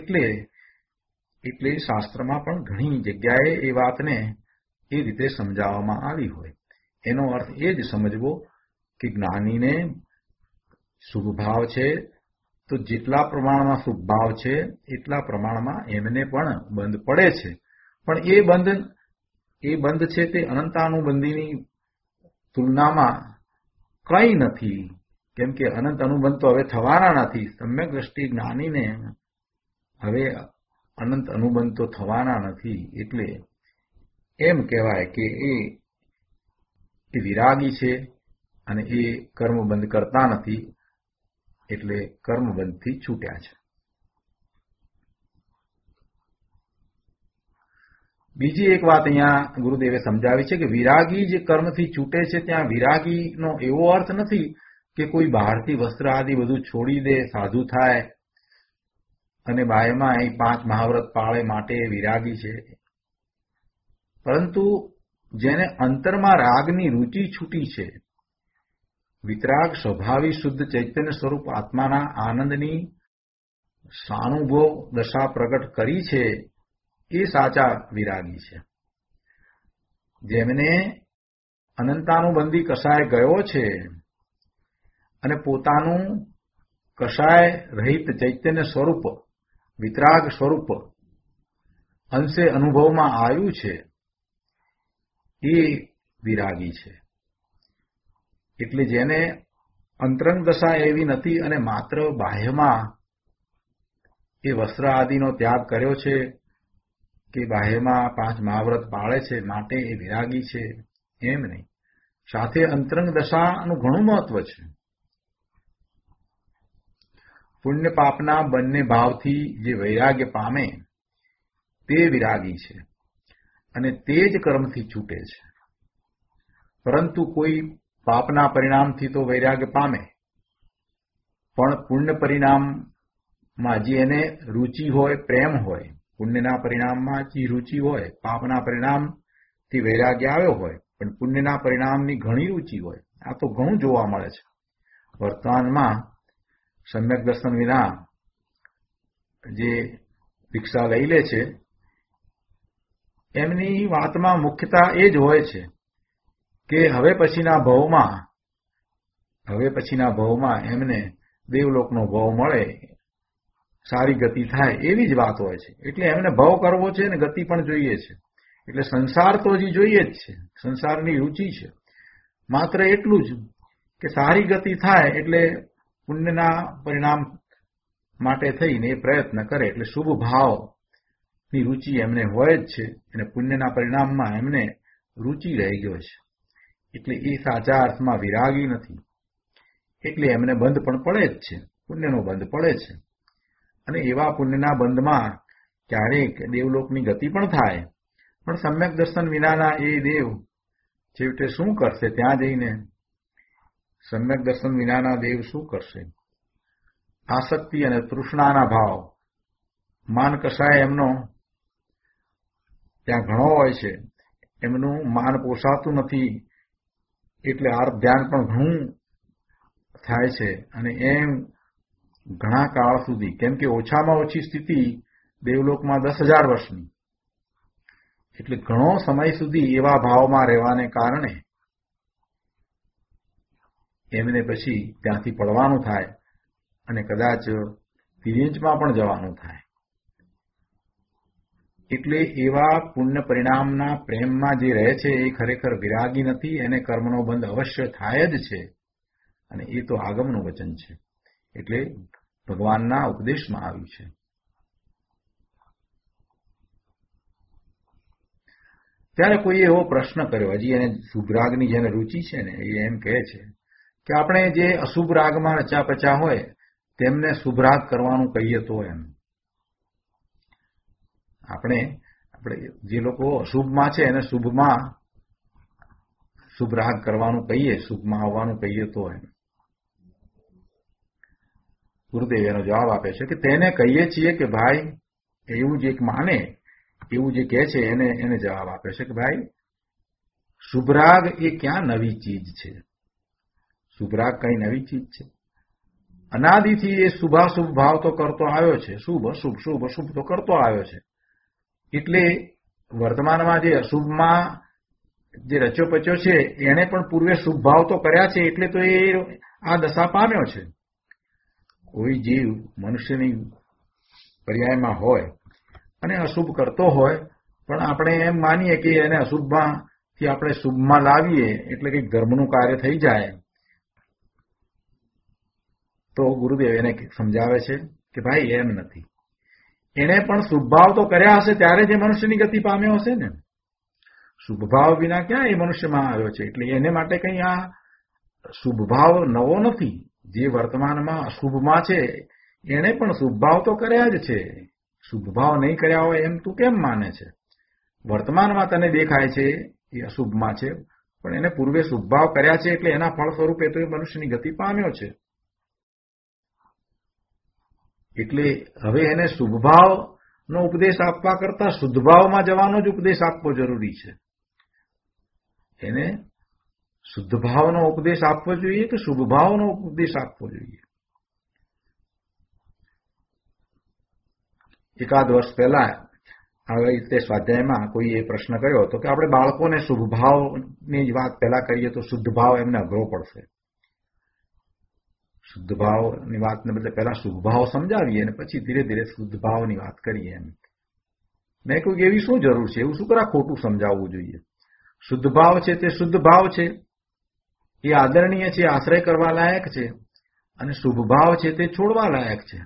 એટલે શાસ્ત્રમાં પણ ઘણી જગ્યાએ એ વાતને એ રીતે સમજાવવામાં આવી હોય. એનો અર્થ એ જ સમજવો કે જ્ઞાનીને શુભ ભાવ છે, તો જેટલા પ્રમાણમાં શુભ ભાવ છે એટલા પ્રમાણમાં એમને પણ બંધ પડે છે. પણ એ બંધ છે તે અનંતાનુબંધીની તુલનામાં કંઈ નથી, કેમ કે અનંત અનુબંધ તો હવે થવાના નથી. સમ્યક દ્રષ્ટિ જ્ઞાનીને હવે અનંત અનુબંધ તો થવાના નથી. એટલે એમ કહેવાય કે એ વિરાગી છે અને એ કર્મબંધ કરતા નથી, એટલે કર્મબંધથી છૂટ્યા છે. બીજી એક વાત અહીંયા ગુરુદેવે સમજાવી છે કે વિરાગી જે કર્મથી છૂટે છે, ત્યાં વિરાગીનો એવો અર્થ નથી કે કોઈ બહારથી વસ્ત્ર આદિ બધું છોડી દે, સાધુ થાય અને બાહ્યમાં અહીં 5 મહાવ્રત પાળે માટે વિરાગી છે. પરંતુ જેને અંતરમાં રાગની રુચિ છૂટી છે, વિતરાગ સ્વભાવી શુદ્ધ ચૈતન્ય સ્વરૂપ આત્માના આનંદની સાનુભવ દશા પ્રગટ કરી છે, એ સાચા વિરાગી છે. જેમને અનંતાનુબંધી કસાય ગયો છે અને પોતાનું કસાય રહિત ચૈતન્ય સ્વરૂપ, વિતરાગ સ્વરૂપ અંશે અનુભવમાં આવ્યું છે, એ વિરાગી છે. એટલે જેને અંતરંગ દશા એવી નથી અને માત્ર બાહ્યમાં એ વસ્ત્ર આદિનો ત્યાગ કર્યો છે કે બાહ્યમાં 5 મહાવ્રત પાળે છે માટે એ વિરાગી છે, એમ નહીં. સાથે અંતરંગ દશાનું ઘણું મહત્વ છે. પુણ્ય પાપના બંને ભાવથી જે વૈરાગ્ય પામે તે વિરાગી છે અને તે જ કર્મથી છૂટે છે. પરંતુ કોઈ પાપના પરિણામથી તો વૈરાગ્ય પામે, પણ પુણ્ય પરિણામમાં જે એને રુચિ હોય, પ્રેમ હોય, પુણ્યના પરિણામમાં જે રુચિ હોય, પાપના પરિણામથી વૈરાગ્ય આવ્યો હોય, પણ પુણ્યના પરિણામની ઘણી રુચિ હોય. આ તો ઘણું જોવા મળે છે વર્તમાનમાં. સમ્યક દર્શન વિના જે દીક્ષા લઈ લે છે એમની વાતમાં મુખ્યતા એ જ હોય છે કે હવે પછીના ભવમાં એમને દેવલોકનો ભવ મળે, સારી ગતિ થાય, એવી જ વાત હોય છે. એટલે એમને ભવ કરવો છે ને ગતિ પણ જોઈએ છે. એટલે સંસાર તો હજી જોઈએ જ છે, સંસારની રુચિ છે. માત્ર એટલું જ કે સારી ગતિ થાય એટલે પુણ્યના પરિણામ માટે થઈને એ પ્રયત્ન કરે, એટલે શુભ ભાવની રુચિ એમને હોય જ છે અને પુણ્યના પરિણામમાં એમને રુચિ રહી ગયો છે. એટલે એ સાચા અર્થમાં વિરાગી નથી. એટલે એમને બંધ પણ પડે જ છે, પુણ્યનો બંધ પડે છે. અને એવા પુણ્યના બંધમાં ક્યારેક દેવલોકની ગતિ પણ થાય, પણ સમ્યક દર્શન વિનાના એ દેવ છેવટે શું કરશે? ત્યાં જઈને સમ્યક દર્શન વિનાના દેવ શું કરશે? આસક્તિ અને તૃષ્ણાના ભાવ, માન કસાય એમનો ત્યાં ઘણો હોય છે. એમનું માન પોસાતું નથી, એટલે આર્ત ધ્યાન પણ ઘણું થાય છે. અને એમ ઘણા કાળ સુધી, કેમ કે ઓછામાં ઓછી સ્થિતિ દેવલોકમાં 10,000 વર્ષની, એટલે ઘણો સમય સુધી એવા ભાવમાં રહેવાને કારણે એમને પછી ત્યાંથી પડવાનું થાય અને કદાચ તિર્યંચમાં પણ જવાનું થાય. એટલે એવા પુણ્ય પરિણામના પ્રેમમાં જે રહે છે એ ખરેખર વિરાગી નથી. એને કર્મનો બંધ અવશ્ય થાય જ છે, અને એ તો આગમનું વચન છે, એટલે ભગવાનના ઉપદેશમાં આવ્યું છે. ત્યારે કોઈએ એવો પ્રશ્ન કર્યો, હજી એને શુભ રાગની જેને રુચિ છે ને એ એમ કહે છે કે આપણે જે અશુભ રાગમાં રચા પચા હોય તેમને શુભ રાગ કરવાનું કહીએ તો એમ આપણે જે લોકો અશુભમાં છે એને શુભમાં શુભ રાગ કરવાનું કહીએ, શુભમાં આવવાનું કહીએ તો એમ ગુરુદેવ એનો જવાબ આપે છે કે તેને કહીએ છીએ કે ભાઈ એવું જે માને એવું જે કહે છે એને જવાબ આપે છે કે ભાઈ શુભ રાગ એ ક્યાં નવી ચીજ છે? શુભ રાગ કઈ નવી ચીજ છે? અનાદિથી એ શુભાશુભ ભાવ તો કરતો આવ્યો છે, શુભ અશુભ શુભ અશુભ તો કરતો આવ્યો છે. એટલે વર્તમાનમાં જે અશુભમાં જે રચ્યો પચ્યો છે એને પણ પૂર્વે શુભ ભાવ તો કર્યા છે, એટલે તો એ આ દશા પામ્યો છે. કોઈ જીવ મનુષ્યની પર્યાયમાં હોય અને અશુભ કરતો હોય પણ આપણે એમ માનીએ કે એને અશુભમાંથી આપણે શુભમાં લાવીએ એટલે કે ધર્મનું કાર્ય થઈ જાય, તો ગુરુદેવ એને સમજાવે છે કે ભાઈ એમ નથી. એને પણ શુભભાવ તો કર્યા હશે ત્યારે જે મનુષ્યની ગતિ પામ્યો હશે ને. શુભભાવ વિના ક્યાં એ મનુષ્યમાં આવ્યો છે? એટલે એને માટે કંઈ આ શુભભાવ નવો નથી. જે વર્તમાનમાં અશુભમાં છે એને પણ શુભભાવ તો કર્યા જ છે. શુભભાવ નહીં કર્યા હોય એમ તું કેમ માને છે? વર્તમાનમાં તને દેખાય છે એ અશુભમાં છે, પણ એને પૂર્વે શુભભાવ કર્યા છે એટલે એના ફળ સ્વરૂપે તો એ મનુષ્યની ગતિ પામ્યો છે. એટલે હવે એને શુભભાવનો ઉપદેશ આપવા કરતા શુદ્ધભાવમાં જવાનો જ ઉપદેશ આપવો જરૂરી છે. એને શુદ્ધભાવનો ઉપદેશ આપવો જોઈએ કે શુભભાવનો ઉપદેશ આપવો જોઈએ? એકાદ વર્ષ પહેલા આવી રીતે સ્વાધ્યાયમાં કોઈએ પ્રશ્ન કર્યો હતો કે આપણે બાળકોને શુભભાવની જ વાત પહેલા કરીએ તો શુદ્ધભાવ એમને અઘરો પડશે. શુદ્ધભાવની વાતને બદલે પહેલા શુભભાવ સમજાવીએ અને પછી ધીરે ધીરે શુદ્ધભાવની વાત કરીએ એમ. મેં કહ્યું એવી શું જરૂર છે? એવું શું કરા ખોટું સમજાવવું જોઈએ? શુદ્ધભાવ છે તે શુદ્ધ ભાવ છે, એ આદરણીય છે, આશ્રય કરવા લાયક છે, અને શુભભાવ છે તે છોડવા લાયક છે.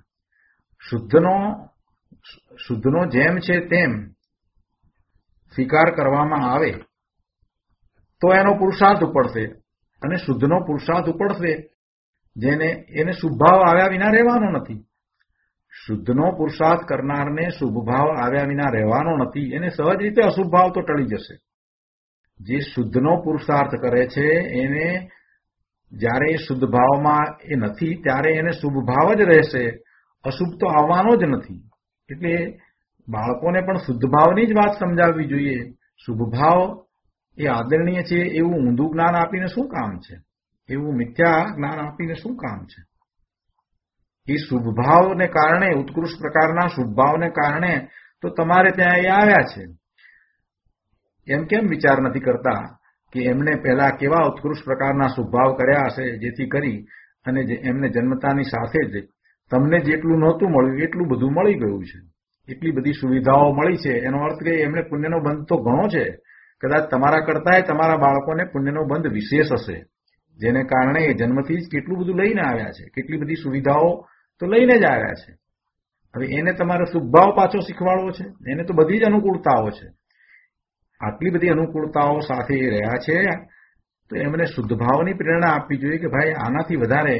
શુદ્ધનો જેમ છે તેમ સ્વીકાર કરવામાં આવે તો એનો પુરુષાર્થ ઉપડશે, અને શુદ્ધનો પુરુષાર્થ ઉપડશે એને શુભભાવ આવ્યા વિના રહેવાનો નથી. શુદ્ધનો પુરુષાર્થ કરનારને શુભભાવ આવ્યા વિના રહેવાનો નથી. એને સહજ રીતે અશુભભાવ તો ટળી જશે. જે શુદ્ધનો પુરુષાર્થ કરે છે એને જ્યારે શુદ્ધ ભાવમાં એ નથી ત્યારે એને શુભ ભાવ જ રહેશે, અશુભ તો આવવાનો જ નથી. એટલે બાળકોને પણ શુદ્ધ ભાવની જ વાત સમજાવવી જોઈએ. શુભ ભાવ એ આદરણીય છે એવું ઊંધું જ્ઞાન આપીને શું કામ છે? એવું મિથ્યા જ્ઞાન આપીને શું કામ છે? એ શુભ ભાવને કારણે, ઉત્કૃષ્ટ પ્રકારના શુભ ભાવને કારણે તો તમારે ત્યાં એ આવ્યા છે. એમ કેમ વિચાર નથી કરતા કે એમને પહેલા કેવા ઉત્કૃષ્ટ પ્રકારના શુભભાવ કર્યા હશે જેથી કરી અને એમને જન્મતાની સાથે જ તમને જેટલું નહોતું મળ્યું એટલું બધું મળી ગયું છે. એટલી બધી સુવિધાઓ મળી છે. એનો અર્થ કે એમને પુણ્યનો બંધ તો ઘણો છે. કદાચ તમારા કરતાંય તમારા બાળકોને પુણ્યનો બંધ વિશેષ હશે, જેને કારણે એ જન્મથી જ કેટલું બધું લઈને આવ્યા છે, કેટલી બધી સુવિધાઓ તો લઈને જ આવ્યા છે. હવે એને તમારે શુભભાવ પાછો શીખવાડવો છે? એને તો બધી જ અનુકૂળતાઓ છે. આટલી બધી અનુકૂળતાઓ સાથે રહ્યા છે તો એમને શુદ્ધ ભાવની પ્રેરણા આપવી જોઈએ કે ભાઈ આનાથી વધારે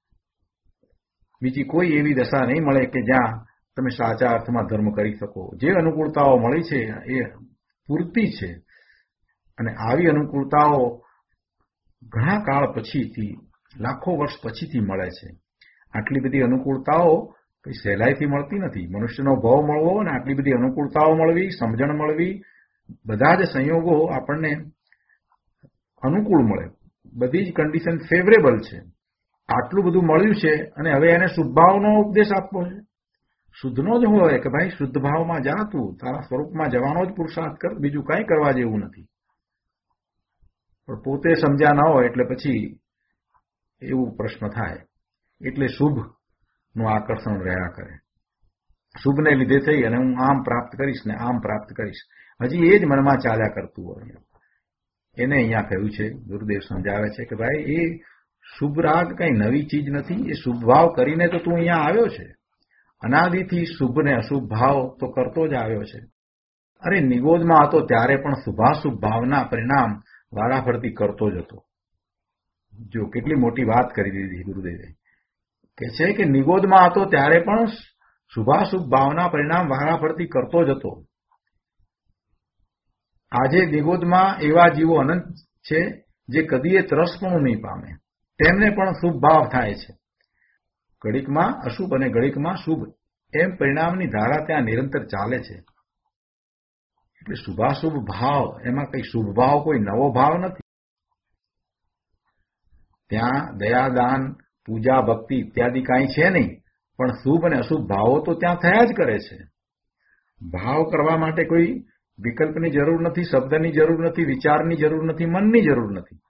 બીજી કોઈ એવી દશા નહીં મળે કે જ્યાં તમે સાચા અર્થમાં ધર્મ કરી શકો. જે અનુકૂળતાઓ મળી છે એ પૂરતી છે, અને આવી અનુકૂળતાઓ ઘણા કાળ પછીથી, લાખો વર્ષ પછીથી મળે છે. આટલી બધી અનુકૂળતાઓ કઈ સહેલાઈથી મળતી નથી. મનુષ્યનો ભાવ મળવો અને આટલી બધી અનુકૂળતાઓ મળવી, સમજણ મળવી, બધા જ સંયોગો આપણને અનુકૂળ મળે, બધી જ કન્ડિશન ફેવરેબલ છે. આટલું બધું મળ્યું છે અને હવે એને શુદ્ધભાવનો ઉપદેશ આપવો છે. શુદ્ધનો જ હોય કે ભાઈ શુદ્ધ ભાવમાં જા, તું તારા સ્વરૂપમાં જવાનો જ પુરુષાર્થ કર, બીજું કાંઈ કરવા જેવું નથી. પણ પોતે સમજ્યા ન હોય એટલે પછી એવું પ્રશ્ન થાય. એટલે શુભનું આકર્ષણ રહ્યા કરે. શુભને લીધે થઈ અને હું આમ પ્રાપ્ત કરીશ ને આમ પ્રાપ્ત કરીશ, હજી એ જ મનમાં ચાલ્યા કરતું હોય. એને અહીંયા કહ્યું છે, ગુરુદેવ સમજાવે છે કે ભાઈ એ શુભ રાગ કઈ નવી ચીજ નથી. એ શુભ ભાવ કરીને તો તું અહીંયા આવ્યો છે. અનાદિથી શુભ ને અશુભ ભાવ તો કરતો જ આવ્યો છે. અરે નિગોદમાં હતો ત્યારે પણ શુભાશુભ ભાવના પરિણામ વારાફરતી કરતો જ હતો. જો કેટલી મોટી વાત કરી દીધી ગુરુદેવે. કે છે કે નિગોદમાં હતો ત્યારે પણ શુભાશુભ ભાવના પરિણામ વારાફરતી કરતો જ હતો. આજે નિગોદમાં એવા જીવો અનંત છે જે કદીએ ત્રસપણું નહીં પામે, તેમને પણ શુભ ભાવ થાય છે. ઘડીકમાં અશુભ અને ઘડીકમાં શુભ એમ પરિણામની ધારા ત્યાં નિરંતર ચાલે છે. એટલે શુભાશુભ ભાવ, એમાં કઈ શુભ ભાવ કોઈ નવો ભાવ નથી. ત્યાં દયાદાન, પૂજા, ભક્તિ ઇત્યાદિ કાંઈ છે નહીં, પણ શુભ અને અશુભ ભાવો તો ત્યાં થયા જ કરે છે. ભાવ કરવા માટે કોઈ વિકલ્પની જરૂર નથી, શબ્દની જરૂર નથી, વિચારની જરૂર નથી, મનની જરૂર નથી.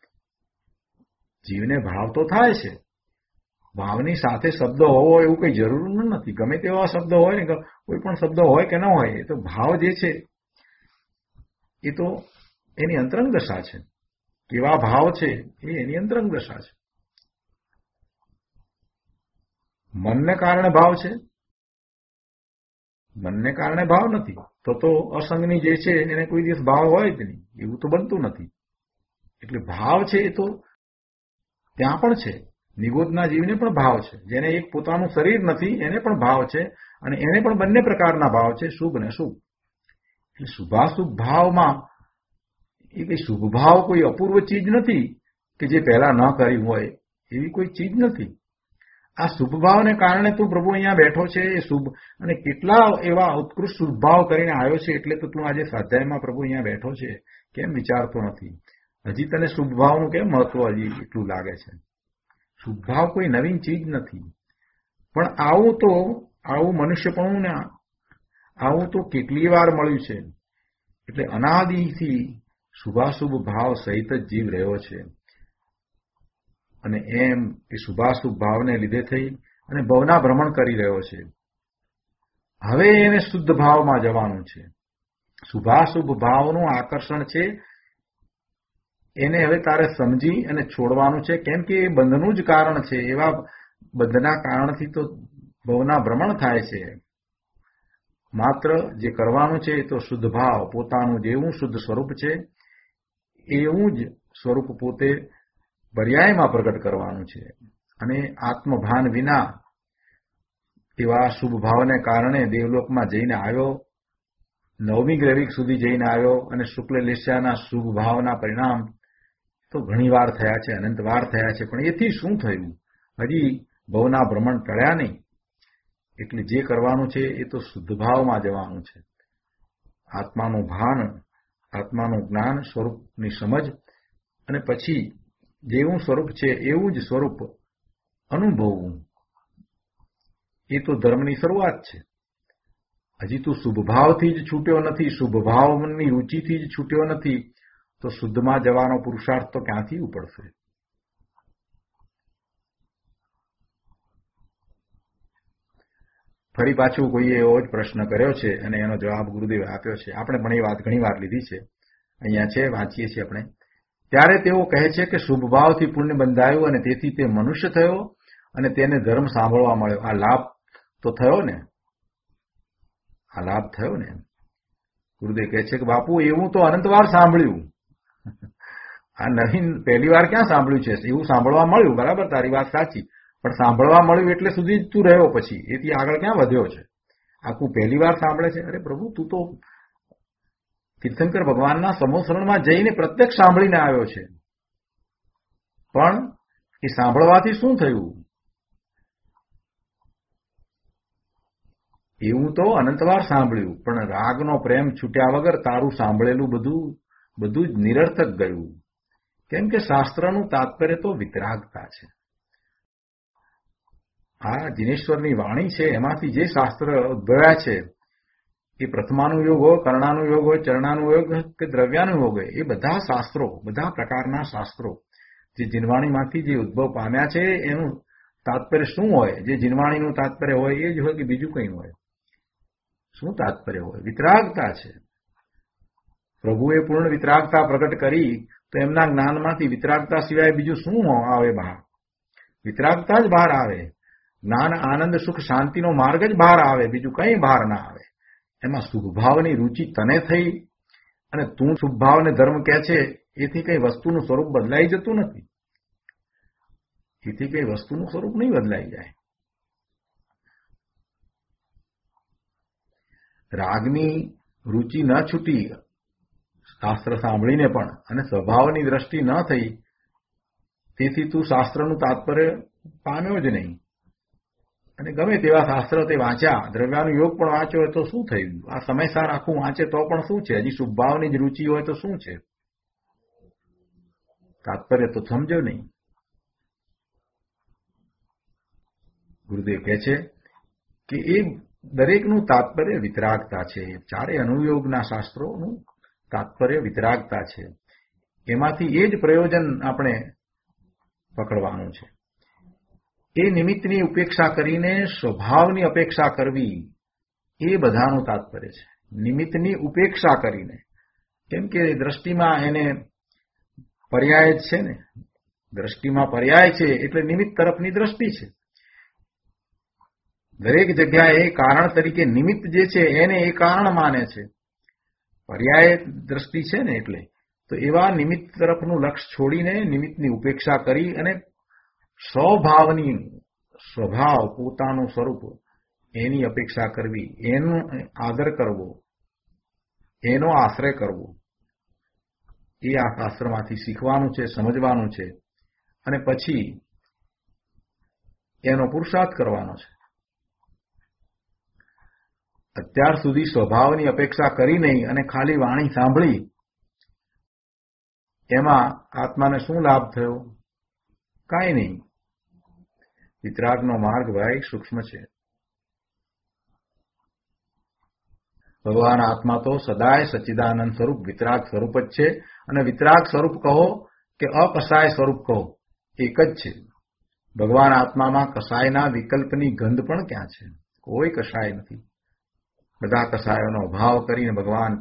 જીવને ભાવ તો થાય છે. ભાવની સાથે શબ્દ હોવો એવું કઈ જરૂર નથી. ગમે તેવા શબ્દ હોય ને, કોઈ પણ શબ્દ હોય કે ન હોય, એ તો ભાવ જે છે એ તો એની અંતરંગ દશા છે. કેવા ભાવ છે એ એની અંતરંગ દશા છે. મનને કારણે ભાવ છે, મનને કારણે ભાવ નથી. તો અસંગની જે છે એને કોઈ દિવસ ભાવ હોય જ નહીં, એવું તો બનતું નથી. એટલે ભાવ છે એ તો ત્યાં પણ છે. નિગોદના જીવને પણ ભાવ છે. જેને એક પોતાનું શરીર નથી એને પણ ભાવ છે, અને એને પણ બંને પ્રકારના ભાવ છે, શુભ અને અશુભ. એટલે શુભાશુભ ભાવમાં એ કઈ શુભ ભાવ કોઈ અપૂર્વ ચીજ નથી કે જે પહેલા ન કરી હોય, એવી કોઈ ચીજ નથી. આ શુભ ભાવને કારણે તું પ્રભુ અહીંયા બેઠો છે એ શુભ, અને કેટલા એવા ઉત્કૃષ્ટ શુભ ભાવ કરીને આવ્યો છે, એટલે તો તું આજે સ્વાધ્યાયમાં પ્રભુ અહીંયા બેઠો છે. કેમ વિચારતો નથી? હજી તને શુભ ભાવનું કેમ મહત્વ હજી એટલું લાગે છે? શુભ ભાવ કોઈ નવીન ચીજ નથી. પણ આવું મનુષ્યપણું ને આવું તો કેટલી વાર મળ્યું છે. એટલે અનાદિથી શુભાશુભ ભાવ સહિત જ જીવ રહ્યો છે. અને એમ એ શુભાશુભ ભાવને લીધે થઈ અને ભવના ભ્રમણ કરી રહ્યો છે. હવે એને શુદ્ધ ભાવમાં જવાનું છે. શુભાશુભ ભાવનું આકર્ષણ છે, એને હવે તારે સમજી અને છોડવાનું છે. કેમ કે એ બંધનું જ કારણ છે. એવા બંધના કારણથી તો ભવના ભ્રમણ થાય છે. માત્ર જે કરવાનું છે એ તો શુદ્ધ ભાવ, પોતાનું જેવું શુદ્ધ સ્વરૂપ છે એવું જ સ્વરૂપ પોતે પર્યાયમાં પ્રગટ કરવાનું છે. અને આત્મભાન વિના એવા શુભ ભાવને કારણે દેવલોકમાં જઈને આવ્યો, 9મી ગ્રવિક સુધી જઈને આવ્યો, અને શુક્લ લેસ્યાના શુભ ભાવના પરિણામ તો ઘણી વાર થયા છે, અનંત વાર થયા છે. પણ એથી શું થયું? હજી ભવના ભ્રમણ ટળ્યા નહીં. એટલે જે કરવાનું છે એ તો શુદ્ધ ભાવમાં જવાનું છે. આત્માનું ભાન, આત્માનું જ્ઞાન, સ્વરૂપની સમજ, અને પછી જેવું સ્વરૂપ છે એવું જ સ્વરૂપ અનુભવવું. એ તો ધર્મની શરૂઆત છે. હજી તું શુભ ભાવથી જ છૂટ્યો નથી, શુભ ભાવની રુચિથી જ છૂટ્યો નથી, તો શુદ્ધમાં જવાનો પુરુષાર્થ તો ક્યાંથી ઉપડશે? ફરી પાછું કોઈએ એવો જ પ્રશ્ન કર્યો છે અને એનો જવાબ ગુરુદેવે આપ્યો છે. આપણે પણ એ વાત ઘણી વાર લીધી છે, અહીંયા છે, વાંચીએ છીએ આપણે. ત્યારે તેઓ કહે છે કે શુભ ભાવથી પુણ્ય બંધાયું અને તેથી તે મનુષ્ય થયો અને તેને ધર્મ સાંભળવા મળ્યો. આ લાભ તો થયો ને, આ લાભ થયો ને. ગુરુદેવ કહે છે કે બાપુ એવું તો અનંતવાર સાંભળ્યું, આ નવીન પહેલી વાર ક્યાં સાંભળ્યું છે? એવું સાંભળવા મળ્યું, બરાબર, તારી વાત સાચી, પણ સાંભળવા મળ્યું એટલે સુધી જ તું રહ્યો, પછી એથી આગળ ક્યાં વધ્યો છે? આખું પહેલી વાર સાંભળે છે. અરે પ્રભુ, તું તો તીર્થંકર ભગવાનના સમોસરણમાં જઈને પ્રત્યક્ષ સાંભળીને આવ્યો છે. પણ એ સાંભળવાથી શું થયું? એવું તો અનંતવાર સાંભળ્યું, પણ રાગનો પ્રેમ છૂટ્યા વગર તારું સાંભળેલું બધું જ નિરર્થક ગયું. કેમ કે શાસ્ત્રનું તાત્પર્ય તો વિતરાગતા છે. આ જિનેશ્વરની વાણી છે, એમાંથી જે શાસ્ત્ર ઉદ્ભવ્યા છે, એ પ્રથમાનુયોગ હોય, કર્ણાનુયોગ હોય, ચરણાનુયોગ કે દ્રવ્યાનુયોગ હોય, એ બધા શાસ્ત્રો, બધા પ્રકારના શાસ્ત્રો જે જીનવાણીમાંથી જે ઉદ્ભવ પામ્યા છે, એનું તાત્પર્ય શું હોય? જે જીનવાણીનું તાત્પર્ય હોય એ જ હોય કે બીજું કંઈ હોય? શું તાત્પર્ય હોય? વિતરાગતા છે. પ્રભુએ પૂર્ણ વિતરાગતા પ્રગટ કરી તો એમના જ્ઞાનમાંથી વિતરાગતા સિવાય બીજું શું આવે બહાર? વિતરાગતા જ બહાર આવે. જ્ઞાન, આનંદ, સુખ, શાંતિનો માર્ગ જ બહાર આવે, બીજું કંઈ બહાર ના આવે. એમાં શુભભાવની રુચિ તને થઈ અને તું શુભભાવને ધર્મ કહે છે, એથી કઈ વસ્તુનું સ્વરૂપ બદલાઈ જતું નથી. એથી કઈ વસ્તુનું સ્વરૂપ નહીં બદલાઈ જાય. રાગની રુચિ ન છૂટી શાસ્ત્ર સાંભળીને પણ, અને સ્વભાવની દ્રષ્ટિ ન થઈ, તેથી તું શાસ્ત્રનું તાત્પર્ય પામ્યો જ નહીં. અને ગમે તેવા શાસ્ત્ર તે વાંચ્યા, દ્રવ્યાનુયોગ પણ વાંચ્યો હોય તો શું થયું? આ સમયસાર આખું વાંચે તો પણ શું છે? હજી શુભભાવની જ રુચિ હોય તો શું છે? તાત્પર્ય તો સમજો નહીં. ગુરુદેવ કહે છે કે એ દરેકનું તાત્પર્ય વિતરાગતા છે. ચારે અનુયોગના શાસ્ત્રોનું તાત્પર્ય વિતરાગતા છે. એમાંથી એ જ પ્રયોજન આપણે પકડવાનું છે. એ નિમિત્તની ઉપેક્ષા કરીને સ્વભાવની અપેક્ષા કરવી, એ બધાનું તાત્પર્ય છે. નિમિત્તની ઉપેક્ષા કરીને, કેમ કે દ્રષ્ટિમાં એને પર્યાય જ છે ને. દ્રષ્ટિમાં પર્યાય છે એટલે નિમિત્ત તરફની દ્રષ્ટિ છે. દરેક જગ્યાએ કારણ તરીકે નિમિત્ત જે છે એને એ કારણ માને છે. પર્યાય દ્રષ્ટિ છે ને, એટલે તો એવા નિમિત્ત તરફનું લક્ષ્ય છોડીને નિમિત્તની ઉપેક્ષા કરી અને સ્વભાવની, સ્વભાવ પોતાનું સ્વરૂપ, એની અપેક્ષા કરવી, એનો આદર કરવો, એનો આશ્રય કરવો, એ આ શાસ્ત્રમાંથી શીખવાનું છે, સમજવાનું છે, અને પછી એનો પુરુષાર્થ કરવાનો છે. અત્યાર સુધી સ્વભાવની અપેક્ષા કરી નહીં અને ખાલી વાણી સાંભળી, એમાં આત્માને શું લાભ થયો? કાંઈ નહીં. વિતરાગનો માર્ગ ભાઈ સૂક્ષ્મ છે. ભગવાન આત્મા તો સદાય સચ્ચિદાનંદ સ્વરૂપ વિતરાગ સ્વરૂપ જ છે. અને વિતરાગ સ્વરૂપ કહો કે અકસાય સ્વરૂપ કહો, એક જ છે. ભગવાન આત્મામાં કસાયના વિકલ્પની ગંધ પણ ક્યાં છે? કોઈ કસાય નથી. બધા કસાયોનો અભાવ કરીને ભગવાન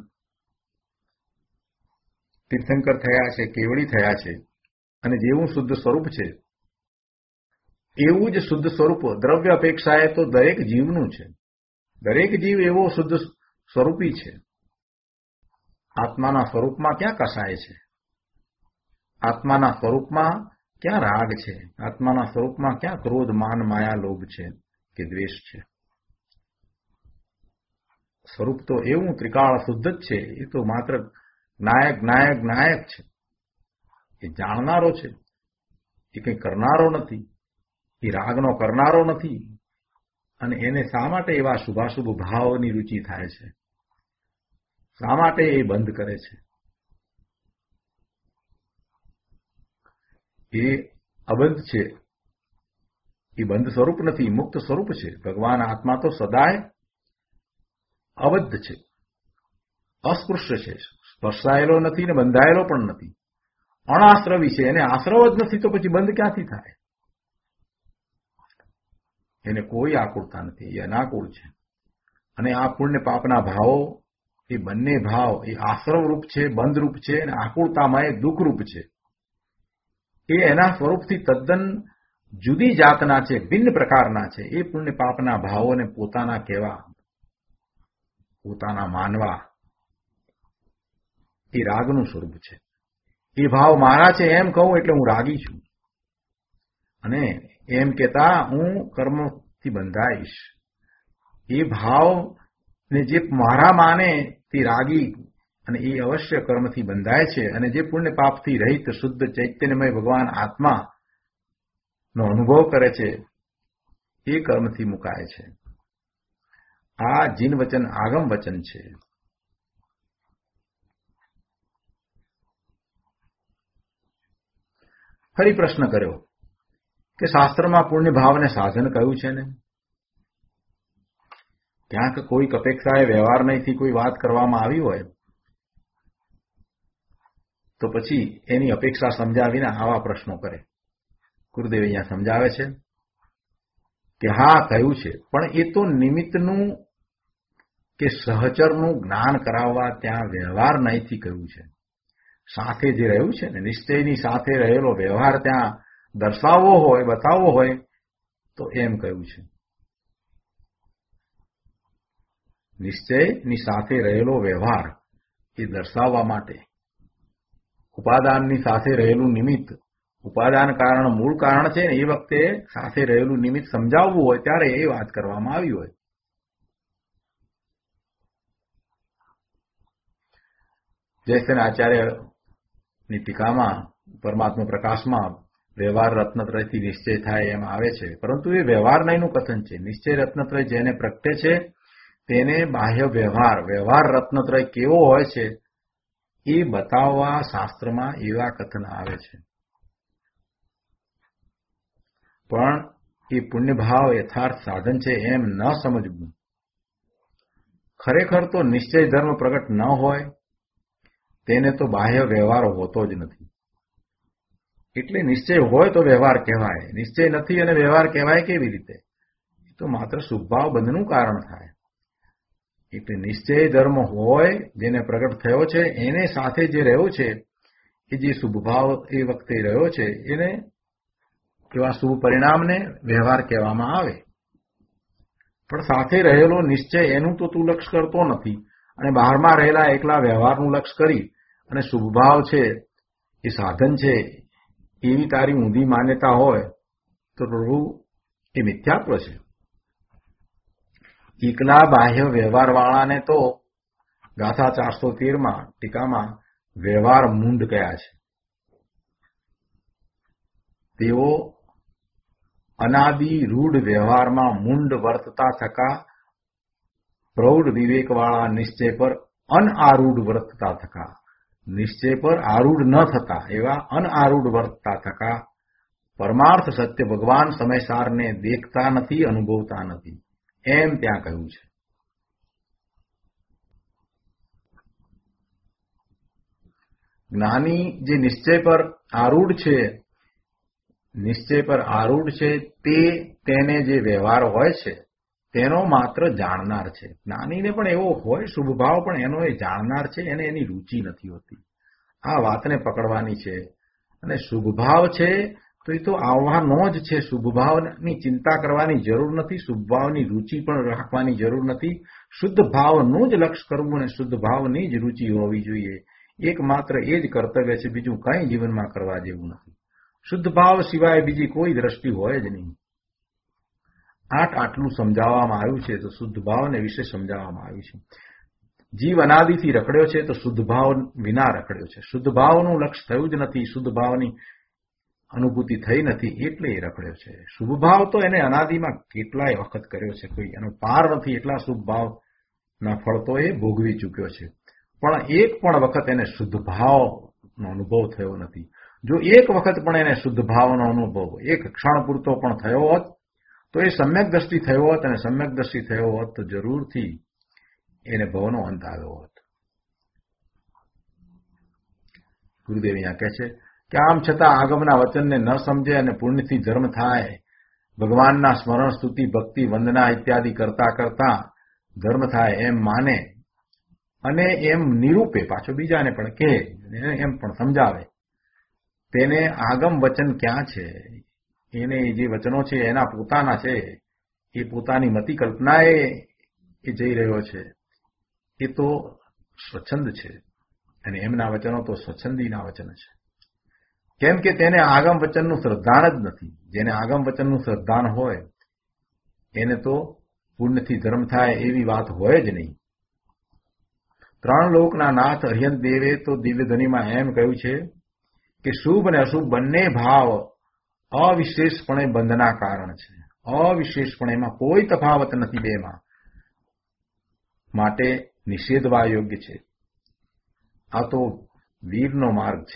તીર્થંકર થયા છે, કેવડી થયા છે. અને જેવું શુદ્ધ સ્વરૂપ છે એવું જ શુદ્ધ સ્વરૂપ દ્રવ્ય અપેક્ષાએ તો દરેક જીવનું છે. દરેક જીવ એવો શુદ્ધ સ્વરૂપી છે. આત્માના સ્વરૂપમાં ક્યાં કસાય છે? આત્માના સ્વરૂપમાં ક્યાં રાગ છે? આત્માના સ્વરૂપમાં ક્યાં ક્રોધ, માન, માયા, લોભ છે કે દ્વેષ છે? સ્વરૂપ તો એવું ત્રિકાળ શુદ્ધ જ છે. એ તો માત્ર જ્ઞાયક જ્ઞાયક જ્ઞાયક છે. એ જાણનારો છે, એ કંઈ કરનારો નથી. એ રાગનો કરનારો નથી. અને એને શા માટે એવા શુભાશુભ ભાવની રુચિ થાય છે? શા માટે એ બંધ કરે છે? એ અબંધ છે. એ બંધ સ્વરૂપ નથી, મુક્ત સ્વરૂપ છે. ભગવાન આત્મા તો સદાય અબદ્ધ છે, અસ્પૃશ્ય છે. સ્પર્શાયેલો નથી ને બંધાયેલો પણ નથી. અણાશ્રવી છે. એને આશ્રવ જ નથી તો પછી બંધ ક્યાંથી થાય? એને કોઈ આકુળતા નથી. એ અનાકુળ છે. અને આ પુણ્ય પાપના ભાવો, એ બંને ભાવ એ આશ્રવ રૂપ છે, બંધ રૂપ છે, અને આકુળતામાં દુઃખ રૂપ છે. એ એના સ્વરૂપથી તદ્દન જુદી જાતના છે, ભિન્ન પ્રકારના છે. એ પુણ્ય પાપના ભાવોને પોતાના કહેવા, પોતાના માનવા, એ રાગનું સ્વરૂપ છે. એ ભાવ મારા છે એમ કહું એટલે હું રાગી છું, અને એમ કહેતા હું કર્મથી બંધાઈશ. એ ભાવને જે મારા માને તે રાગી, અને એ અવશ્ય કર્મથી બંધાય છે. અને જે પુણ્ય પાપથી રહિત શુદ્ધ ચૈતન્યમય ભગવાન આત્મા નો અનુભવ કરે છે એ કર્મથી મુકાય છે. આ જીન વચન આગમ વચન છે. ફરી પ્રશ્ન કર્યો કે શાસ્ત્રમાં પુણ્ય ભાવને સાધન કયું છે ને? ક્યાંક કોઈક અપેક્ષાએ વ્યવહાર નહીંથી કોઈ વાત કરવામાં આવી હોય તો પછી એની અપેક્ષા સમજ્યા વિના આવા પ્રશ્નો કરે. ગુરુદેવ અહીંયા સમજાવે છે કે હા કહ્યું છે, પણ એ તો નિમિત્તનું કે સહચરનું જ્ઞાન કરાવવા ત્યાં વ્યવહાર નહીંથી કહ્યું છે. સાથે જે રહ્યું છે ને, નિશ્ચયની સાથે રહેલો વ્યવહાર ત્યાં દર્શાવવો હોય, બતાવવો હોય તો એમ કહ્યું છે. નિશ્ચયની સાથે રહેલો વ્યવહાર એ દર્શાવવા માટે, ઉપાદાનની સાથે રહેલું નિમિત્ત, ઉપાદાન કારણ મૂળ કારણ છે ને, એ વખતે સાથે રહેલું નિમિત્ત સમજાવવું હોય ત્યારે એ વાત કરવામાં આવી હોય. જયસેન આચાર્યની ટીકામાં પરમાત્મા પ્રકાશમાં વ્યવહાર રત્નત્રયથી નિશ્ચય થાય એમ આવે છે, પરંતુ એ વ્યવહાર નહીંનું કથન છે. નિશ્ચય રત્નત્રય જેને પ્રગટે છે તેને બાહ્ય વ્યવહાર રત્નત્રય કેવો હોય છે એ બતાવવા શાસ્ત્રમાં એવા કથન આવે છે. પણ એ પુણ્યભાવ યથાર્થ સાધન છે એમ ન સમજવું. ખરેખર તો નિશ્ચય ધર્મ પ્રગટ ન હોય તેને તો બાહ્ય વ્યવહાર હોતો જ નથી. એટલે નિશ્ચય હોય તો વ્યવહાર કહેવાય, નિશ્ચય નથી અને વ્યવહાર કહેવાય કેવી રીતે? એ તો માત્ર શુભભાવ બંધનું કારણ થાય. એટલે નિશ્ચય ધર્મ હોય જેને પ્રગટ થયો છે એને સાથે જે રહ્યો છે એ જે શુભભાવ એ વખતે રહ્યો છે એને એવા શુભ પરિણામને વ્યવહાર કહેવામાં આવે. પણ સાથે રહેલો નિશ્ચય એનું તો તું લક્ષ કરતો નથી અને બહારમાં રહેલા એકલા વ્યવહારનું લક્ષ કરી અને શુભભાવ છે એ સાધન છે એવી તારી ઊંધી માન્યતા હોય તો પ્રભુ એ મિથ્યાત્વ છે. એકલા બાહ્ય વ્યવહારવાળાને તો ગાથા 413માં ટીકામાં વ્યવહાર મૂંડ કયા છે. તેઓ અનાદિ રૂઢ વ્યવહારમાં મૂંડ વર્તતા થકા પ્રૌઢ વિવેકવાળા નિશ્ચય પર અનઆરૂઢ વર્તતા થકા, નિશ્ચય પર આરૂઢ ન થતા એવા અનઆરૂઢ વર્તતા થકા પરમાર્થ સત્ય ભગવાન સમયસારને દેખતા નથી, અનુભવતા નથી એમ ત્યાં કહ્યું છે. જ્ઞાની જે નિશ્ચય પર આરૂઢ છે તે તેને જે વ્યવહાર હોય છે તેનો માત્ર જાણનાર છે. જ્ઞાનીને પણ એવો હોય શુભભાવ, પણ એનો એ જાણનાર છે, એને એની રુચિ નથી હોતી. આ વાતને પકડવાની છે. અને શુભભાવ છે તો એ તો આવવાનો જ છે. શુભભાવની ચિંતા કરવાની જરૂર નથી, શુભભાવની રુચિ પણ રાખવાની જરૂર નથી. શુદ્ધ ભાવનું જ લક્ષ્ય કરવું અને શુદ્ધ ભાવની જ રુચિ હોવી જોઈએ. એકમાત્ર એ જ કર્તવ્ય છે, બીજું કંઈ જીવનમાં કરવા જેવું નથી. શુદ્ધ ભાવ સિવાય બીજી કોઈ દ્રષ્ટિ હોય જ નહીં. આટલું સમજાવવામાં આવ્યું છે તો શુદ્ધ ભાવને વિશે સમજાવવામાં આવ્યું છે. જીવ અનાદિથી રખડ્યો છે તો શુદ્ધ ભાવ વિના રખડ્યો છે. શુદ્ધ ભાવનું લક્ષ્ય થયું જ નથી, શુદ્ધ ભાવની અનુભૂતિ થઈ નથી એટલે એ રખડ્યો છે. શુભ ભાવ તો એને અનાદિમાં કેટલાય વખત કર્યો છે, કોઈ એનો પાર નથી. એટલા શુભ ભાવના ફળ તો એ ભોગવી ચૂક્યો છે, પણ એક પણ વખત એને શુદ્ધ ભાવનો અનુભવ થયો નથી. જો એક વખત પણ એને શુદ્ધ ભાવનો અનુભવ એક ક્ષણ પૂરતો પણ થયો હોત તો એ સમ્યક દ્રષ્ટિ થયો હોત, અને સમ્યક દ્રષ્ટિ થયો હોત તો જરૂરથી એને ભવનો અંત આવ્યો હોત. ગુરુદેવ અહીંયા કહે છે કે આમ છતાં આગમના વચનને ન સમજે અને પુણ્યથી ધર્મ થાય, ભગવાનના સ્મરણ સ્તુતિ ભક્તિ વંદના ઇત્યાદિ કરતા કરતા ધર્મ થાય એમ માને અને એમ નિરૂપે, પાછો બીજાને પણ કહે, એમ પણ સમજાવે, તેને આગમ વચન ક્યાં છે? એને જે વચનો છે એના પોતાના છે, એ પોતાની મતિ કલ્પનાએ એ જઈ રહ્યો છે, એ તો સ્વચ્છંદ છે. અને એમના વચનો તો સ્વચ્છંદીના વચન છે. કેમ કે તેને આગમ વચનનું શ્રદ્ધાન જ નથી. જેને આગમ વચનનું શ્રદ્ધાન હોય એને તો પુણ્યથી ધર્મ થાય એવી વાત હોય જ નહીં. 3 લોકના નાથ અર્યંત દેવે તો દિવ્ય ધ્વનિમાં એમ કહ્યું છે કે શુભ અને અશુભ બંને ભાવ અવિશેષપણે બંધના કારણ છે. અવિશેષપણે એમાં કોઈ તફાવત નથી બેમાં, માટે નિષેધવા યોગ્ય છે. આ તો વીરનો માર્ગ છે.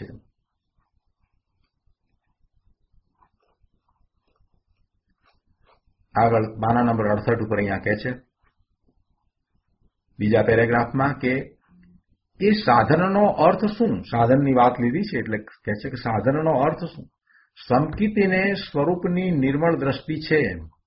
આગળ પાના નંબર 68 ઉપર અહીંયા કહે છે બીજા પેરેગ્રાફમાં કે એ સાધનનો અર્થ શું? સાધનની વાત લીધી છે એટલે કહે છે કે સાધનનો અર્થ શું? સમકિતિને સ્વરૂપની નિર્મળ દ્રષ્ટિ છે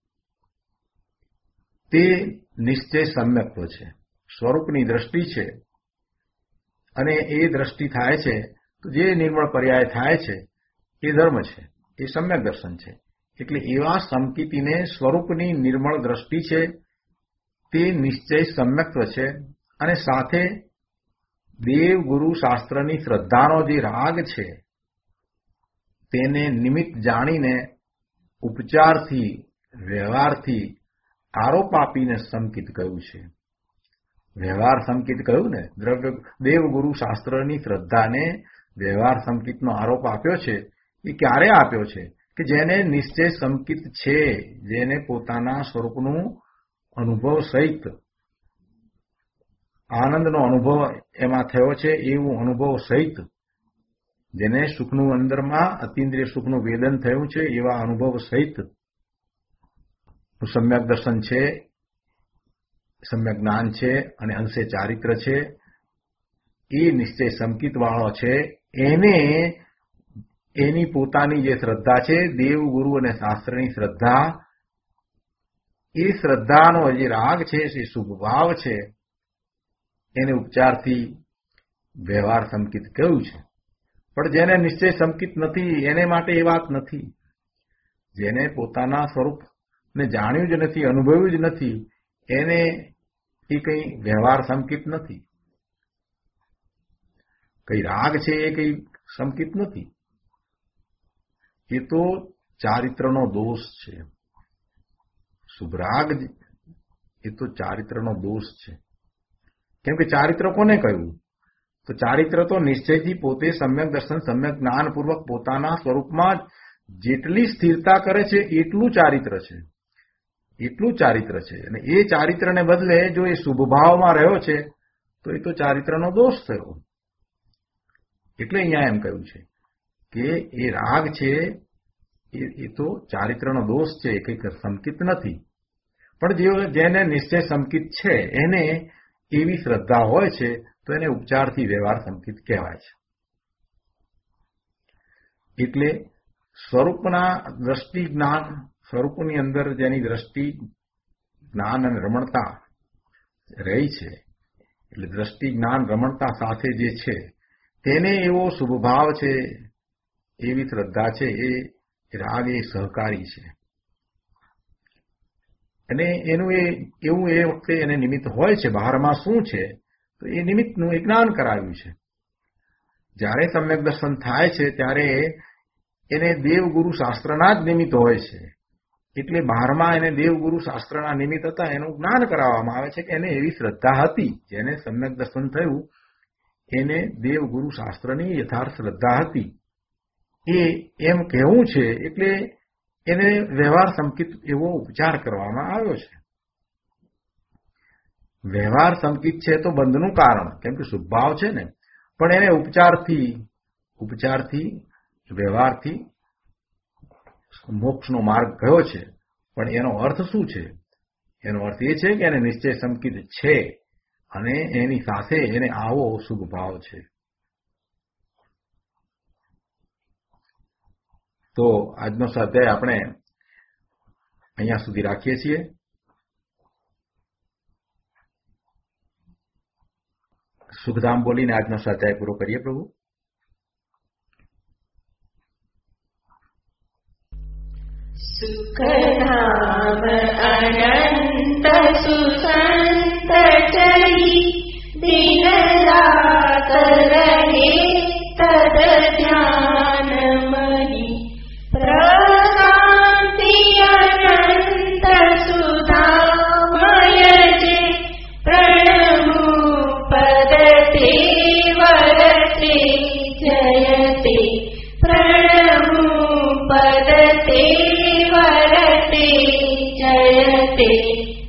તે નિશ્ચય સમ્યક્ત્વ છે. સ્વરૂપની દ્રષ્ટિ છે અને એ દ્રષ્ટિ થાય છે તો જે નિર્મળ પર્યાય થાય છે એ ધર્મ છે, એ સમ્યક દર્શન છે. એટલે એવા સમકિતિને સ્વરૂપની નિર્મળ દ્રષ્ટિ છે તે નિશ્ચય સમ્યક્ત્વ છે અને સાથે દેવ ગુરુ શાસ્ત્રની શ્રદ્ધાનો જે રાગ છે તેને નિમિત્ત જાણીને ઉપચારથી વ્યવહારથી આરોપ આપીને સંકિત કહ્યું છે. વ્યવહાર સંકિત કહ્યું ને, દેવગુરુ શાસ્ત્રની શ્રદ્ધાને વ્યવહાર સંકિતનો આરોપ આપ્યો છે. એ ક્યારે આપ્યો છે? કે જેને નિશ્ચય સંકિત છે, જેને પોતાના સ્વરૂપનું અનુભવ સહિત આનંદનો અનુભવ એમાં થયો છે, એવું અનુભવ સહિત જેને સુખનું અંદરમાં અતિન્દ્રિય સુખનું વેદન થયું છે, એવા અનુભવ સહિત સમ્યક દર્શન છે, સમ્યક જ્ઞાન છે અને અંશે ચારિત્ર છે, એ નિશ્ચય સંકિત વાળો છે. એને એની પોતાની જે શ્રદ્ધા છે, દેવ ગુરુ અને શાસ્ત્રની શ્રદ્ધા, એ શ્રદ્ધાનો જે રાગ છે, એ શુભ ભાવ છે, એને ઉપચારથી વ્યવહાર સંકિત કહ્યું છે. પણ જેને નિશ્ચય સંકિત નથી, એને માટે એ વાત નથી. જેને પોતાના સ્વરૂપને જાણ્યું જ નથી, અનુભવ્યું જ નથી, એને એ કઈ વ્યવહાર સંકિત નથી. કઈ રાગ છે એ કઈ સંકિત નથી. એ તો ચારિત્રનો દોષ છે. શુભ રાગ એ તો ચારિત્રનો દોષ છે. કેમ કે ચારિત્ર કોને કહ્યું? તો ચારિત્ર તો નિશ્ચયથી પોતે સમ્યક દર્શન સમ્યક જ્ઞાનપૂર્વક પોતાના સ્વરૂપમાં જેટલી સ્થિરતા કરે છે એટલું ચારિત્ર છે. એટલું ચારિત્ર છે. અને એ ચારિત્રને બદલે જો એ શુભ ભાવમાં રહ્યો છે તો એ તો ચારિત્રનો દોષ થયો. એટલે અહીંયા એમ કહ્યું છે કે એ રાગ છે એ તો ચારિત્રનો દોષ છે, એ કંઈક સંકિત નથી. પણ જેને નિશ્ચય સંકિત છે, એને એવી શ્રદ્ધા હોય છે તો એને ઉપચારથી વ્યવહાર સંકિત કહેવાય છે. એટલે સ્વરૂપના દ્રષ્ટિ જ્ઞાન, સ્વરૂપની અંદર જેની દ્રષ્ટિ જ્ઞાન અને રમણતા રહી છે, એટલે દ્રષ્ટિ જ્ઞાન રમણતા સાથે જે છે તેને એવો શુભ ભાવ છે, એવી શ્રદ્ધા છે, એ રાગ એ સહકારી છે. અને એનું એવું એ વખતે એને નિમિત્ત હોય છે. બહારમાં શું છે તો એ નિમિત્તનું એ જ્ઞાન કરાવ્યું છે. જ્યારે સમ્યક દર્શન થાય છે ત્યારે એને દેવગુરુ શાસ્ત્રના જ નિમિત્ત હોય છે. એટલે બહારમાં એને દેવગુરુ શાસ્ત્રના નિમિત્ત હતા એનું જ્ઞાન કરાવવામાં આવે છે કે એને એવી શ્રદ્ધા હતી. જેને સમ્યક દર્શન થયું એને દેવગુરુ શાસ્ત્રની યથાર્થ શ્રદ્ધા હતી, એ એમ કહેવું છે. એટલે એને વ્યવહાર સંકિત એવો ઉપચાર કરવામાં આવ્યો છે. વ્યવહાર સંકિત છે તો બંધનું કારણ, કેમ કે શુભભાવ છે ને, પણ એને ઉપચારથી વ્યવહારથી મોક્ષનો માર્ગ કયો છે. પણ એનો અર્થ શું છે? એનો અર્થ એ છે કે એને નિશ્ચય સંકિત છે અને એની સાથે એને આવો શુભ ભાવ છે. તો આજનો સ્વાધ્યાય આપણે અહીંયા સુધી રાખીએ છીએ. સુખધામ બોલીને આજનો સ્વાધ્યાય પૂરો કરીએ. પ્રભુ સુખધામ અનંત સુસંત ચરી દિન રાત રહે તદ ધ્યાન મહી પ્રશાંતિ અનંત સુધામય જે પ્રણમુ પદતે વરતે જયતે પ્રણમુ પદતે વરતે જયતે